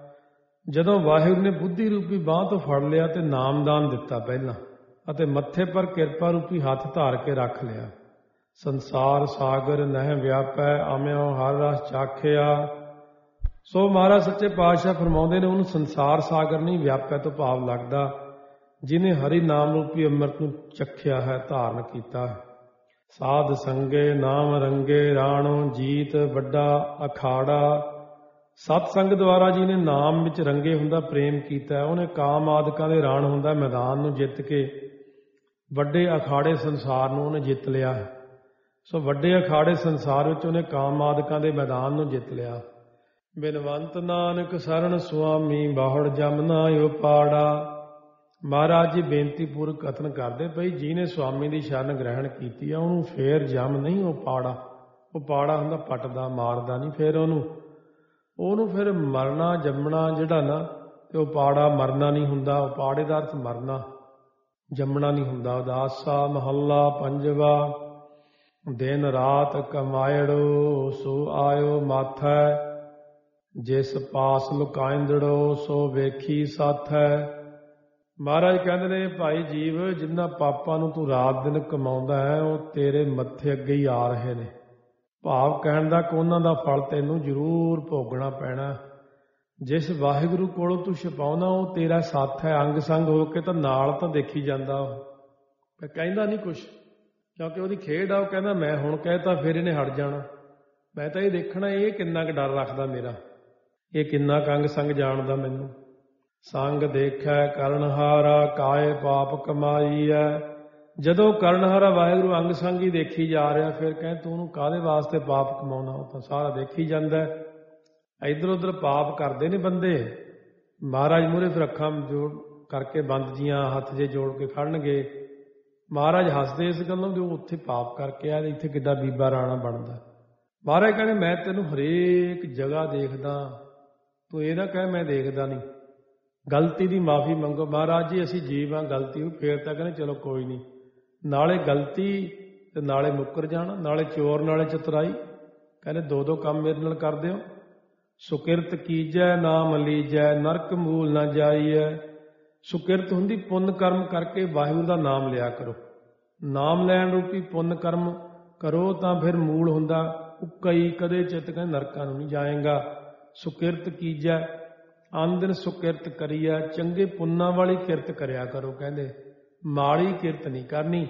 ਜਦੋਂ ਵਾਹਿਗੁਰੂ ਨੇ ਬੁੱਧੀ ਰੂਪੀ ਬਾਂਹ ਤੋਂ ਫੜ ਲਿਆ ਤੇ ਨਾਮਦਾਨ ਦਿੱਤਾ ਪਹਿਲਾਂ, ਅਤੇ ਮੱਥੇ ਪਰ ਕਿਰਪਾ ਰੂਪੀ ਹੱਥ ਧਾਰ ਕੇ ਰੱਖ ਲਿਆ। ਸੰਸਾਰ ਸਾਗਰ ਨਹਿ ਵਿਆਪੈ, ਆਮਿਓ ਹਰ ਰਸ ਚਾਖਿਆ। ਸੋ ਮਹਾਰਾਜ ਸੱਚੇ ਪਾਤਸ਼ਾਹ ਫਰਮਾਉਂਦੇ ਨੇ, ਉਹਨੂੰ ਸੰਸਾਰ ਸਾਗਰ ਨਹੀਂ ਵਿਆਪਿਆ ਤੋਂ ਭਾਵ ਲੱਗਦਾ ਜਿਹਨੇ ਹਰੀ ਨਾਮ ਰੂਪੀ ਅੰਮ੍ਰਿਤ ਨੂੰ ਚੱਖਿਆ ਹੈ, ਧਾਰਨ ਕੀਤਾ ਹੈ। ਸਾਧ ਸੰਗੇ ਨਾਮ ਰੰਗੇ ਰਾਣੋ, ਜੀਤ ਵੱਡਾ ਅਖਾੜਾ। ਸਤ ਸੰਗ ਦੁਆਰਾ ਜਿਹਨੇ ਨਾਮ ਵਿੱਚ ਰੰਗੇ ਹੁੰਦਾ ਪ੍ਰੇਮ ਕੀਤਾ, ਉਹਨੇ ਕਾਮ ਆਦਿਕਾਂ ਦੇ ਰਾਣ ਹੁੰਦਾ ਮੈਦਾਨ ਨੂੰ ਜਿੱਤ ਕੇ ਵੱਡੇ ਅਖਾੜੇ ਸੰਸਾਰ ਨੂੰ ਉਹਨੇ ਜਿੱਤ ਲਿਆ ਹੈ। ਸੋ ਵੱਡੇ ਅਖਾੜੇ ਸੰਸਾਰ ਵਿੱਚ ਉਹਨੇ ਕਾਮ ਆਦਿਕਾਂ ਦੇ ਮੈਦਾਨ ਨੂੰ ਜਿੱਤ ਲਿਆ। ਬਿਨਵੰਤ ਨਾਨਕ ਸਰਣ ਸੁਆਮੀ, ਬਾਹੜ ਜਮਨਾ ਉਪਾੜਾ। ਮਹਾਰਾਜ ਜੀ ਬੇਨਤੀ ਪੂਰਵਕ ਕਥਨ ਕਰਦੇ ਪਈ, ਜਿਹਨੇ ਸੁਆਮੀ ਦੀ ਸ਼ਰਨ ਗ੍ਰਹਿਣ ਕੀਤੀ ਆ ਉਹਨੂੰ ਫੇਰ ਜਮ ਨਹੀਂ ਉਪਾੜਾ। ਉਪਾੜਾ ਹੁੰਦਾ ਪੱਟਦਾ ਮਾਰਦਾ ਨਹੀਂ, ਫਿਰ ਉਹਨੂੰ ਉਹਨੂੰ ਫਿਰ ਮਰਨਾ ਜੰਮਣਾ ਜਿਹੜਾ ਨਾ, ਤੇ ਉਪਾੜਾ ਮਰਨਾ ਨਹੀਂ ਹੁੰਦਾ। ਉਪਾੜੇ ਦਾ ਅਰਥ ਮਰਨਾ, ਜੰਮਣਾ ਨਹੀਂ ਹੁੰਦਾ। ਉਦਾਸਾ ਮਹੱਲਾ ਪੰਜਵਾ। ਦਿਨ ਰਾਤ ਕਮਾਇੜੋ, ਸੋ ਆਇਓ ਮਾਥੈ, ਜਿਸ ਪਾਸ ਲੁਕਾਇੰਦੜੋ, ਸੋ ਵੇਖੀ ਸਾਥੈ। ਮਹਾਰਾਜ ਕਹਿੰਦੇ ਨੇ, ਭਾਈ ਜੀਵ, ਜਿਨ੍ਹਾਂ ਪਾਪਾਂ ਨੂੰ ਤੂੰ ਰਾਤ ਦਿਨ ਕਮਾਉਂਦਾ ਹੈ ਉਹ ਤੇਰੇ ਮੱਥੇ ਅੱਗੇ ਹੀ ਆ ਰਹੇ ਨੇ। ਭਾਵ ਕਹਿਣ ਦਾ ਕਿ ਉਹਨਾਂ ਦਾ ਫਲ ਤੈਨੂੰ ਜ਼ਰੂਰ ਭੋਗਣਾ ਪੈਣਾ। ਜਿਸ ਵਾਹਿਗੁਰੂ ਕੋਲੋਂ ਤੂੰ ਛਪਾਉਣਾ ਉਹ ਤੇਰਾ ਸਾਥ ਹੈ, ਅੰਗ ਸੰਗ ਹੋ ਕੇ ਤਾਂ ਨਾਲ ਤਾਂ ਦੇਖੀ ਜਾਂਦਾ। ਉਹ ਕਹਿੰਦਾ ਨਹੀਂ ਕੁਛ, ਕਿਉਂਕਿ ਉਹਦੀ ਖੇਡ ਆ। ਉਹ ਕਹਿੰਦਾ ਮੈਂ ਹੁਣ ਕਹਿਤਾ ਫਿਰ ਇਹਨੇ ਹਟ ਜਾਣਾ, ਮੈਂ ਤਾਂ ਇਹ ਦੇਖਣਾ ਇਹ ਕਿੰਨਾ ਕੁ ਡਰ ਰੱਖਦਾ ਮੇਰਾ, ਇਹ ਕਿੰਨਾ ਕੁ ਅੰਗ ਸੰਗ ਜਾਣਦਾ ਮੈਨੂੰ। ਸੰਗ ਦੇਖੈ ਕਰਨਹਾਰਾ, ਕਾਏ ਪਾਪ ਕਮਾਈ ਹੈ। ਜਦੋਂ ਕਰਨਹਾਰਾ ਵਾਹਿਗੁਰੂ ਅੰਗ ਸੰਗ ਹੀ ਦੇਖੀ ਜਾ ਰਿਹਾ, ਫਿਰ ਕਹਿੰਦੇ ਤੂੰ ਉਹਨੂੰ ਕਾਹਦੇ ਵਾਸਤੇ ਪਾਪ ਕਮਾਉਣਾ, ਉਹ ਤਾਂ ਸਾਰਾ ਦੇਖੀ ਜਾਂਦਾ। ਇੱਧਰ ਉੱਧਰ ਪਾਪ ਕਰਦੇ ਨੇ ਬੰਦੇ, ਮਹਾਰਾਜ ਮੂਹਰੇ ਫਿਰ ਅੱਖਾਂ ਜੋੜ ਕਰਕੇ ਬੰਦ ਜੀਆਂ ਹੱਥ ਜੇ ਜੋੜ ਕੇ ਖੜਨਗੇ। ਮਹਾਰਾਜ ਹੱਸਦੇ ਇਸ ਗੱਲੋਂ ਵੀ ਉਹ ਉੱਥੇ ਪਾਪ ਕਰਕੇ ਆ, ਇੱਥੇ ਕਿੱਡਾ ਬੀਬਾ ਰਾਣਾ ਬਣਦਾ। ਮਹਾਰਾਜ ਕਹਿੰਦੇ ਮੈਂ ਤੈਨੂੰ ਹਰੇਕ ਜਗ੍ਹਾ ਦੇਖਦਾ, ਤੂੰ ਇਹ ਨਾ ਕਹਿ ਮੈਂ ਦੇਖਦਾ ਨਹੀਂ। ਗਲਤੀ ਦੀ ਮਾਫੀ ਮੰਗੋ। ਮਹਾਰਾਜ ਜੀ ਅਸੀਂ ਜੀਵ ਹਾਂ, ਗਲਤੀ ਹੋਈ, ਫੇਰ ਤਾਂ ਕਹਿੰਦੇ ਚਲੋ ਕੋਈ ਨਹੀਂ। ਨਾਲੇ ਗਲਤੀ ਤੇ ਨਾਲੇ ਮੁੱਕਰ ਜਾਣਾ, ਨਾਲੇ ਚੋਰ ਨਾਲੇ ਚਤੁਰਾਈ। ਕਹਿੰਦੇ ਦੋ ਦੋ ਕੰਮ ਮੇਰੇ ਨਾਲ ਕਰਦੇ ਹੋ। ਸੁਕਿਰਤ ਕੀਜੈ ਨਾਮ ਲੀਜੈ, ਨਰਕ ਮੂਲ ਨਾ ਜਾਈਐ। ਸੁਕਿਰਤ ਹੁੰਦੀ ਪੁੰਨ ਕਰਮ ਕਰਕੇ ਵਾਹਿਗੁਰੂ ਦਾ ਨਾਮ ਲਿਆ ਕਰੋ। ਨਾਮ ਲੈਣ ਰੂਪੀ ਪੁੰਨ ਕਰਮ ਕਰੋ ਤਾਂ ਫਿਰ ਮੂਲ ਹੁੰਦਾ ਉੱਕਈ, ਕਦੇ ਚਿੱਤ ਕਹਿੰਦੇ ਨਰਕਾਂ ਨੂੰ ਨਹੀਂ ਜਾਏਗਾ। ਸੁਕਿਰਤ ਕੀਜੈ, ਆਨ ਦਿਨ ਸੁਕਿਰਤ ਕਰੀਐ। ਚੰਗੇ ਪੁੰਨਾਂ ਵਾਲੀ ਕਿਰਤ ਕਰਿਆ ਕਰੋ। ਕਹਿੰਦੇ ਮਾੜੀ ਕਿਰਤ ਨਹੀਂ ਕਰਨੀ,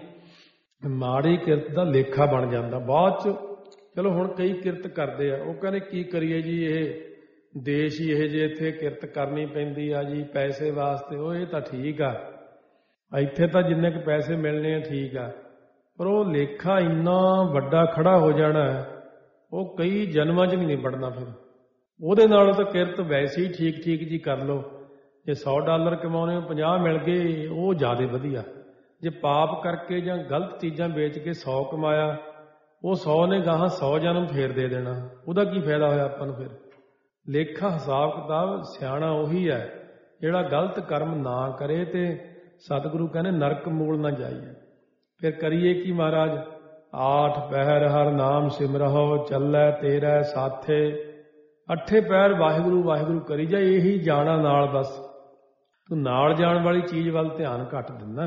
ਮਾੜੀ ਕਿਰਤ ਦਾ ਲੇਖਾ ਬਣ ਜਾਂਦਾ ਬਾਅਦ ਚ। ਚਲੋ ਹੁਣ ਕਈ ਕਿਰਤ ਕਰਦੇ ਆ, ਉਹ ਕਹਿੰਦੇ ਕੀ ਕਰੀਏ ਜੀ, ਇਹ ਦੇਸ਼ ਹੀ ਇਹ ਜੇ ਇੱਥੇ ਕਿਰਤ ਕਰਨੀ ਪੈਂਦੀ ਆ ਜੀ ਪੈਸੇ ਵਾਸਤੇ। ਉਹ ਇਹ ਤਾਂ ਠੀਕ ਆ, ਇੱਥੇ ਤਾਂ ਜਿੰਨੇ ਕੁ ਪੈਸੇ ਮਿਲਣੇ ਆ ਠੀਕ ਆ, ਪਰ ਉਹ ਲੇਖਾ ਇੰਨਾ ਵੱਡਾ ਖੜਾ ਹੋ ਜਾਣਾ, ਉਹ ਕਈ ਜਨਮਾਂ 'ਚ ਵੀ ਨਹੀਂ ਨਿਬੜਨਾ। ਫਿਰ ਉਹਦੇ ਨਾਲੋਂ ਤਾਂ ਕਿਰਤ ਵੈਸੇ ਹੀ ਠੀਕ ਠੀਕ ਜੀ ਕਰ ਲਓ। ਜੇ ਸੌ ਡਾਲਰ ਕਮਾਉਣੇ ਪੰਜਾਹ ਮਿਲ ਗਏ ਉਹ ਜ਼ਿਆਦਾ ਵਧੀਆ। ਜੇ ਪਾਪ ਕਰਕੇ ਜਾਂ ਗਲਤ ਚੀਜ਼ਾਂ ਵੇਚ ਕੇ ਸੌ ਕਮਾਇਆ, ਉਹ ਸੌ ਨੇ ਗਾਹਾਂ ਸੌ ਜਨਮ ਫੇਰ ਦੇ ਦੇਣਾ, ਉਹਦਾ ਕੀ ਫਾਇਦਾ ਹੋਇਆ ਆਪਾਂ ਨੂੰ। ਫਿਰ ਲੇਖਾ ਹਿਸਾਬ ਕਿਤਾਬ ਸਿਆਣਾ ਉਹੀ ਹੈ ਜਿਹੜਾ ਗਲਤ ਕਰਮ ਨਾ ਕਰੇ ਤੇ ਸਤਿਗੁਰੂ ਕਹਿੰਦੇ ਨਰਕ ਮੂਲ ਨਾ ਜਾਈਏ। ਫਿਰ ਕਰੀਏ ਕੀ ਮਹਾਰਾਜ, ਆਠ ਪਹਿਰ ਹਰ ਨਾਮ ਸਿਮਰਹੁ, ਚੱਲੈ ਤੇਰਾ ਸਾਥੇ। ਅੱਠੇ ਪੈਰ ਵਾਹਿਗੁਰੂ ਵਾਹਿਗੁਰੂ ਕਰੀ ਜਾ, ਇਹੀ ਜਾਣਾ ਨਾਲ। ਬਸ ਤੂੰ ਨਾਲ ਜਾਣ ਵਾਲੀ ਚੀਜ਼ ਵੱਲ ਧਿਆਨ ਘੱਟ ਦਿੰਦਾ।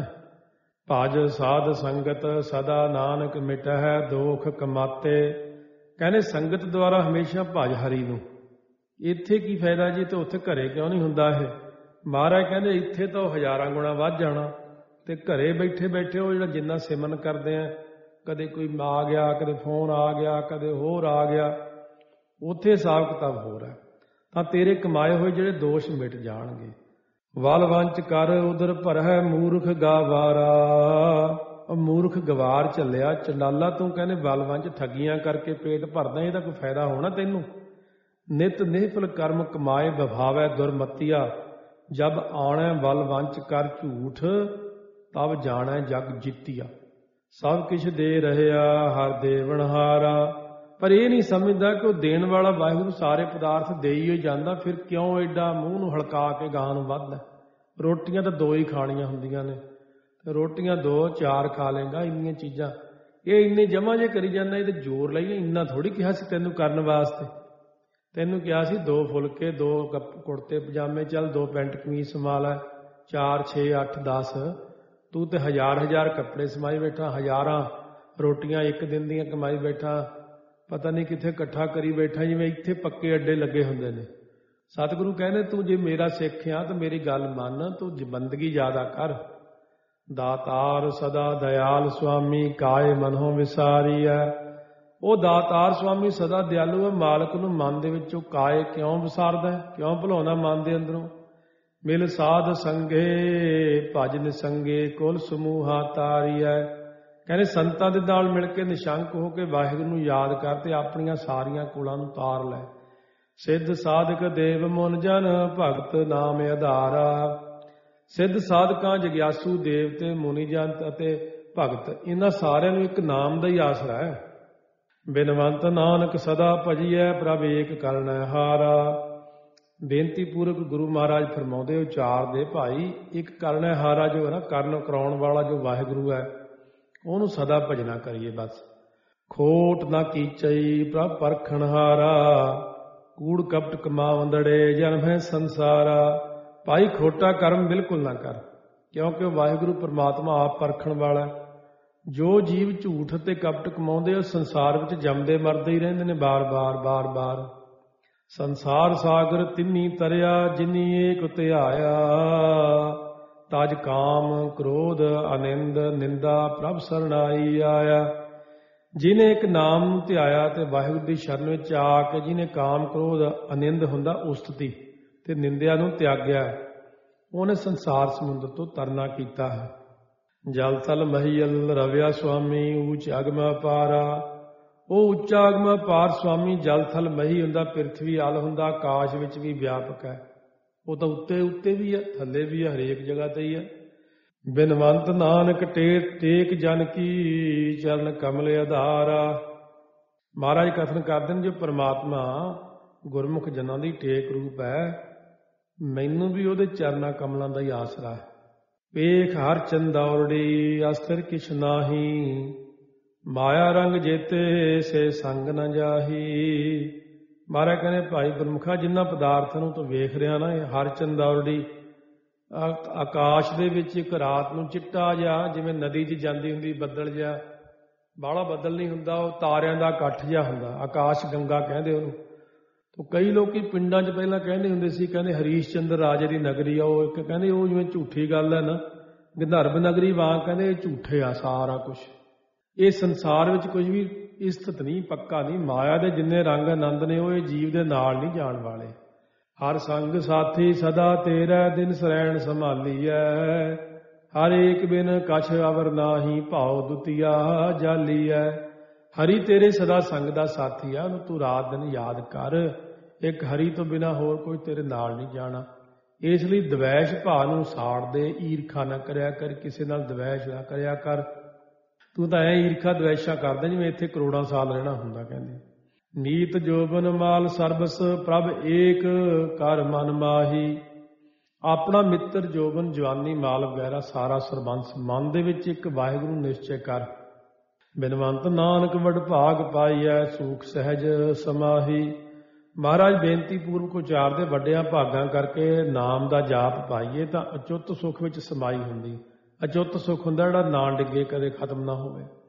ਭਜ ਸਾਧ ਸੰਗਤ ਸਦਾ ਨਾਨਕ ਮਿਟਹਿ ਦੋਖ ਕਮਾਤੇ। ਕਹਿੰਦੇ ਸੰਗਤ ਦੁਆਰਾ ਹਮੇਸ਼ਾ ਭਜ ਹਰੀ ਨੂੰ। ਇੱਥੇ ਕੀ ਫਾਇਦਾ ਜੀ, ਤੇ ਉੱਥੇ ਘਰੇ ਕਿਉਂ ਨਹੀਂ ਹੁੰਦਾ ਇਹ। ਮਹਾਰਾਜ ਕਹਿੰਦੇ ਇੱਥੇ ਤਾਂ ਉਹ ਹਜ਼ਾਰਾਂ ਗੁਣਾ ਵੱਧ ਜਾਣਾ, ਤੇ ਘਰੇ ਬੈਠੇ ਬੈਠੇ ਉਹ ਜਿਹੜਾ ਜਿੰਨਾ ਸਿਮਰਨ ਕਰਦੇ ਆ, ਕਦੇ ਕੋਈ ਆ ਗਿਆ, ਕਦੇ ਫੋਨ ਆ ਗਿਆ, ਕਦੇ ਹੋਰ ਆ ਗਿਆ, ਉੱਥੇ ਹਿਸਾਬ ਕਿਤਾਬ ਹੋਰ ਹੈ। ਤਾਂ ਤੇਰੇ ਕਮਾਏ ਹੋਏ ਜਿਹੜੇ ਦੋਸ਼ ਮਿਟ ਜਾਣਗੇ। ਵਲ ਵੰਚ ਕਰ ਉਧਰ ਭਰਹਿ ਮੂਰਖ ਗਾਵਾਰਾ। ਉਹ ਮੂਰਖ ਗਵਾਰ ਚੱਲਿਆ ਚੰਡਾਲਾ ਤੂੰ। ਕਹਿੰਦੇ ਵਲ ਵੰਚ ਠੱਗੀਆਂ ਕਰਕੇ ਪੇਟ ਭਰਦਾ, ਇਹਦਾ ਕੋਈ ਫਾਇਦਾ ਹੋਣਾ ਤੈਨੂੰ। ਨਿਤ ਨਿਹਫਲ ਕਰਮ ਕਮਾਏ ਵਿਭਾਵੈ ਦੁਰਮਤੀਆ। ਜਬ ਆਣੈ ਵਲ ਵੰਚ ਕਰ ਝੂਠ, ਤਬ ਜਾਣੈ ਜਗ ਜੀਤੀਆ। ਸਭ ਕਿਛ ਦੇ ਰਹਿਆ ਹਰ ਦੇਵਨਹਾਰਾ। ਪਰ ਇਹ ਨਹੀਂ ਸਮਝਦਾ ਕਿ ਉਹ ਦੇਣ ਵਾਲਾ ਵਾਹਿਗੁਰੂ ਸਾਰੇ ਪਦਾਰਥ ਦੇ ਹੀ ਜਾਂਦਾ, ਫਿਰ ਕਿਉਂ ਐਡਾ ਮੂੰਹ ਨੂੰ ਹਲਕਾ ਕੇ ਗਾਂ ਨੂੰ ਵੱਧਦਾ। ਰੋਟੀਆਂ ਤਾਂ ਦੋ ਹੀ ਖਾਣੀਆਂ ਹੁੰਦੀਆਂ ਨੇ, ਤੇ ਰੋਟੀਆਂ ਦੋ ਚਾਰ ਖਾ ਲੇਗਾ। ਇੰਨੀਆਂ ਚੀਜ਼ਾਂ ਇਹ ਇੰਨੇ ਜਮਾ ਜੇ ਕਰੀ ਜਾਂਦਾ, ਇਹ ਤੇ ਜ਼ੋਰ ਲਾਈਏ। ਇੰਨਾ ਥੋੜ੍ਹੀ ਕਿਹਾ ਸੀ ਤੈਨੂੰ ਕਰਨ ਵਾਸਤੇ। ਤੈਨੂੰ ਕਿਹਾ ਸੀ ਦੋ ਫੁਲਕੇ, ਦੋ ਕੁੜਤੇ ਪਜਾਮੇ, ਚੱਲ ਦੋ ਪੈਂਟ ਕਮੀਜ਼ ਸਮਾ ਲੈ, ਚਾਰ ਛੇ ਅੱਠ ਦਸ, ਤੂੰ ਤੇ ਹਜ਼ਾਰ ਹਜ਼ਾਰ ਕੱਪੜੇ ਸਮਾਈ ਬੈਠਾ, ਹਜ਼ਾਰਾਂ ਰੋਟੀਆਂ ਇੱਕ ਦਿਨ ਦੀਆਂ ਕਮਾਈ ਬੈਠਾ, ਪਤਾ ਨਹੀਂ ਕਿੱਥੇ ਇਕੱਠਾ ਕਰੀ ਬੈਠਾ, ਜਿਵੇਂ ਇੱਥੇ ਪੱਕੇ ਅੱਡੇ ਲੱਗੇ ਹੁੰਦੇ ਨੇ। ਸਤਿਗੁਰੂ ਕਹਿੰਦੇ ਤੂੰ ਜੇ ਮੇਰਾ ਸਿੱਖ ਆ ਤਾਂ ਮੇਰੀ ਗੱਲ ਮੰਨ, ਤੂੰ ਬੰਦਗੀ ਜ਼ਿਆਦਾ ਕਰ। ਦਾਤਾਰ ਸਦਾ ਦਇਆਲ ਸੁਆਮੀ, ਕਾਏ ਮਨੋਂ ਵਿਸਾਰੀਐ। ਉਹ ਦਾਤਾਰ ਸੁਆਮੀ ਸਦਾ ਦਿਆਲੂ ਹੈ, ਮਾਲਕ ਨੂੰ ਮਨ ਦੇ ਵਿੱਚੋਂ ਕਾਏ ਕਿਉਂ ਵਿਸਾਰਦਾ, ਕਿਉਂ ਭੁਲਾਉਂਦਾ ਮਨ ਦੇ ਅੰਦਰੋਂ। ਮਿਲ ਸਾਧ ਸੰਗੇ ਭਜ ਨਿਸੰਗੇ, ਕੁਲ ਸਮੂਹਾ ਤਾਰੀਐ। ਕਹਿੰਦੇ ਸੰਤਾਂ ਦੇ ਨਾਲ ਮਿਲ ਕੇ ਨਿਸ਼ੰਕ ਹੋ ਕੇ ਵਾਹਿਗੁਰੂ ਨੂੰ ਯਾਦ ਕਰ ਤੇ ਆਪਣੀਆਂ ਸਾਰੀਆਂ ਕੁਲਾਂ ਨੂੰ ਤਾਰ ਲੈ। ਸਿੱਧ ਸਾਧਕ ਦੇਵ ਮੁਨ ਜਨ, ਭਗਤ ਨਾਮ ਆਧਾਰਾ। ਸਿੱਧ ਸਾਧਕਾਂ, ਜਗਿਆਸੂ, ਦੇਵਤੇ, ਮੁਨੀ ਜੰਤ ਅਤੇ ਭਗਤ, ਇਹਨਾਂ ਸਾਰਿਆਂ ਨੂੰ ਇੱਕ ਨਾਮ ਦਾ ਹੀ ਆਸਰਾ ਹੈ। ਬਿਨਵੰਤ ਨਾਨਕ ਸਦਾ ਭਜੀਐ, ਪ੍ਰਭ ਏਕ ਕਰਨੈ ਹਾਰਾ। ਬੇਨਤੀ ਪੂਰਵਕ ਗੁਰੂ ਮਹਾਰਾਜ ਫਰਮਾਉਂਦੇ, ਉਚਾਰਦੇ ਭਾਈ, ਇੱਕ ਕਰਨੈ ਹਾਰਾ ਜੋ ਹੈ ਨਾ, ਕਰਨ ਕਰਾਉਣ ਵਾਲਾ ਜੋ ਵਾਹਿਗੁਰੂ ਹੈ, ਉਹਨੂੰ ਸਦਾ ਭਜਨਾ ਕਰੀਏ ਬਸ। ਖੋਟ ਨਾ ਕੀਚਈ ਪ੍ਰਭ ਪਰਖਣ ਹਾਰਾ, ਕੂੜ ਕਪਟ ਕਮਾਵੰਦੜੇ ਜਨਮ ਹੈ ਸੰਸਾਰਾ। ਭਾਈ ਖੋਟਾ ਕਰਮ ਬਿਲਕੁਲ ਨਾ ਕਰ, ਕਿਉਂਕਿ ਉਹ ਵਾਹਿਗੁਰੂ ਪਰਮਾਤਮਾ ਆਪ ਪਰਖਣ ਵਾਲਾ। ਜੋ ਜੀਵ ਝੂਠ ਅਤੇ ਕਪਟ ਕਮਾਉਂਦੇ, ਉਹ ਸੰਸਾਰ ਵਿੱਚ ਜੰਮਦੇ ਮਰਦੇ ਹੀ ਰਹਿੰਦੇ ਨੇ ਬਾਰ ਬਾਰ ਬਾਰ ਬਾਰ। ਸੰਸਾਰ ਸਾਗਰ ਤਿੰਨੀ ਤਰਿਆ, ਜਿਨੀ ਏਕ ਧਿਆਇਆ। ਤਜ ਕਾਮ ਕ੍ਰੋਧ ਅਨਿੰਦ ਨਿੰਦਾ, ਪ੍ਰਭ ਸਰਣਾਈ ਆਇਆ। ਜਿਹਨੇ ਇੱਕ ਨਾਮ ਨੂੰ ਧਿਆਇਆ ਤੇ ਵਾਹਿਗੁਰੂ ਦੀ ਸ਼ਰਨ ਵਿੱਚ ਆ ਕੇ ਜਿਹਨੇ ਕਾਮ ਕ੍ਰੋਧ ਅਨਿੰਦ ਹੁੰਦਾ ਉਸਤਤੀ ਤੇ ਨਿੰਦਿਆ ਨੂੰ ਤਿਆਗਿਆ, ਉਹਨੇ ਸੰਸਾਰ ਸਮੁੰਦਰ ਤੋਂ ਤਰਨਾ ਕੀਤਾ ਹੈ। ਜਲ ਥਲ ਮਹੀਅਲ ਰਵਿਆ ਸੁਆਮੀ, ਊਚ ਅਗਮ ਅਪਾਰਾ। ਉਹ ਉੱਚਾ ਅਗਮ ਅਪਾਰ ਸੁਆਮੀ ਜਲ ਥਲ ਮਹੀ ਹੁੰਦਾ, ਪ੍ਰਿਥਵੀ ਅਲ ਹੁੰਦਾ, ਆਕਾਸ਼ ਵਿੱਚ ਵੀ ਵਿਆਪਕ ਹੈ। ਉਹ ਤਾਂ ਉੱਤੇ ਉੱਤੇ ਵੀ ਹੈ, ਥੱਲੇ ਵੀ ਹੈ, ਹਰੇਕ ਜਗ੍ਹਾ ਤੇ ਹੀ ਹੈ। ਬਿਨਵੰਤ ਨਾਨਕ ਟੇਕ ਟੇਕ ਜਨ ਕੀ, ਚਰਨ ਕਮਲ ਆਧਾਰਾ। ਮਹਾਰਾਜ ਕਥਨ ਕਰਦੇ ਨੇ, ਜੋ ਪਰਮਾਤਮਾ ਗੁਰਮੁਖ ਜਨਾਂ ਦੀ ਟੇਕ ਰੂਪ ਹੈ, ਮੈਨੂੰ ਵੀ ਉਹਦੇ ਚਰਨਾਂ ਕਮਲਾਂ ਦਾ ਹੀ ਆਸਰਾ ਹੈ। ਵੇਖ ਹਰ ਚੰਦੌਰੜੀ, ਅਸਥਿਰ ਕਿਛ ਨਾਹੀ, ਮਾਇਆ ਰੰਗ ਜੇਤੇ ਸੇ ਸੰਗ ਨ ਜਾਹੀ। ਮਹਾਰਾਜ ਕਹਿੰਦੇ, ਭਾਈ ਗੁਰਮੁਖਾ, ਜਿਨ੍ਹਾਂ ਪਦਾਰਥਾਂ ਨੂੰ ਤੂੰ ਵੇਖ ਰਿਹਾ ਨਾ, ਇਹ ਹਰ ਚੰਦੌਰੜੀ, ਆਕਾਸ਼ ਦੇ ਵਿੱਚ ਇੱਕ ਰਾਤ ਨੂੰ ਚਿੱਟਾ ਜਿਹਾ, ਜਿਵੇਂ ਨਦੀ 'ਚ ਜਾਂਦੀ ਹੁੰਦੀ ਬੱਦਲ ਜਿਹਾ, ਬਾਹਲਾ ਬੱਦਲ ਨਹੀਂ ਹੁੰਦਾ, ਉਹ ਤਾਰਿਆਂ ਦਾ ਇਕੱਠ ਜਿਹਾ ਹੁੰਦਾ, ਆਕਾਸ਼ ਗੰਗਾ ਕਹਿੰਦੇ ਉਹਨੂੰ। ਤੋ ਕਈ ਲੋਕੀ ਪਿੰਡਾਂ 'ਚ ਪਹਿਲਾਂ ਕਹਿੰਦੇ ਹੁੰਦੇ ਸੀ, ਕਹਿੰਦੇ ਹਰੀਸ਼ ਚੰਦਰ ਰਾਜੇ ਦੀ ਨਗਰੀ ਆ ਉਹ। ਇੱਕ ਕਹਿੰਦੇ ਉਹ ਜਿਵੇਂ ਝੂਠੀ ਗੱਲ ਹੈ ਨਾ, ਗੰਧਰਵ ਨਗਰੀ ਵਾਂਗ, ਕਹਿੰਦੇ ਇਹ ਝੂਠੇ ਆ ਸਾਰਾ ਕੁਛ। ਇਹ ਸੰਸਾਰ ਵਿੱਚ ਕੁਝ ਵੀ ਸਥਿਤ ਨਹੀਂ, ਪੱਕਾ ਨਹੀਂ। ਮਾਇਆ ਦੇ ਜਿੰਨੇ ਰੰਗ ਆਨੰਦ ਨੇ, ਉਹ ਇਹ ਜੀਵ ਦੇ ਨਾਲ ਨਹੀਂ ਜਾਣ ਵਾਲੇ। ਹਰ ਸੰਗ ਸਾਥੀ ਸਦਾ ਤੇਰਾ, ਦਿਨ ਸਰੈਣ ਸੰਭਾਲੀਐ। ਹਰ ਏਕ ਬਿਨ ਕਛ ਅਵਰ ਨਾਹੀ, ਭਾਉ ਦੁਤੀਆ ਜਾਲੀਐ। ਹਰੀ ਤੇਰੇ ਸਦਾ ਸੰਗ ਦਾ ਸਾਥੀ ਆ, ਉਹਨੂੰ ਤੂੰ ਰਾਤ ਦਿਨ ਯਾਦ ਕਰ। ਇੱਕ ਹਰੀ ਤੋਂ ਬਿਨਾਂ ਹੋਰ ਕੋਈ ਤੇਰੇ ਨਾਲ ਨਹੀਂ ਜਾਣਾ। ਇਸ ਲਈ ਦਵੈਸ਼ ਭਾਅ ਨੂੰ ਸਾੜ ਦੇ, ਈਰਖਾ ਨਾ ਕਰਿਆ ਕਰ, ਕਿਸੇ ਨਾਲ ਦਵੈਸ਼ ਨਾ ਕਰਿਆ ਕਰ। ਤੂੰ ਤਾਂ ਐ ਈਰਖਾ ਦਵੈਸ਼ਾ ਕਰਦੇ ਜਿਵੇਂ ਇੱਥੇ ਕਰੋੜਾਂ ਸਾਲ ਰਹਿਣਾ ਹੁੰਦਾ। ਕਹਿੰਦੇ ਨੀਤ ਜੋਬਨ ਮਾਲ ਸਰਬਸ, ਪ੍ਰਭ ਏਕ ਕਰ ਮਨ ਮਾਹੀ। ਆਪਣਾ ਮਿੱਤਰ ਜੋਬਨ, ਜਵਾਨੀ, ਮਾਲ ਵਗੈਰਾ ਸਾਰਾ ਸਰਬੰਸ ਮਨ ਦੇ ਵਿੱਚ ਇੱਕ ਵਾਹਿਗੁਰੂ ਨਿਸ਼ਚੈ ਕਰ। ਬਿਨਵੰਤ ਨਾਨਕ ਵਡ ਭਾਗ ਪਾਈਐ, ਸੂਖ ਸਹਿਜ ਸਮਾਹੀ। ਮਹਾਰਾਜ ਬੇਨਤੀ ਪੂਰਵਕ ਉਚਾਰਦੇ, ਵੱਡਿਆਂ ਭਾਗਾਂ ਕਰਕੇ ਨਾਮ ਦਾ ਜਾਪ ਪਾਈਏ ਤਾਂ ਅਚੁੱਤ ਸੁੱਖ ਵਿੱਚ ਸਮਾਈ ਹੁੰਦੀ। ਅਚੁੱਤ ਸੁੱਖ ਹੁੰਦਾ ਜਿਹੜਾ ਨਾ ਡਿੱਗੇ, ਕਦੇ ਖਤਮ ਨਾ ਹੋਵੇ।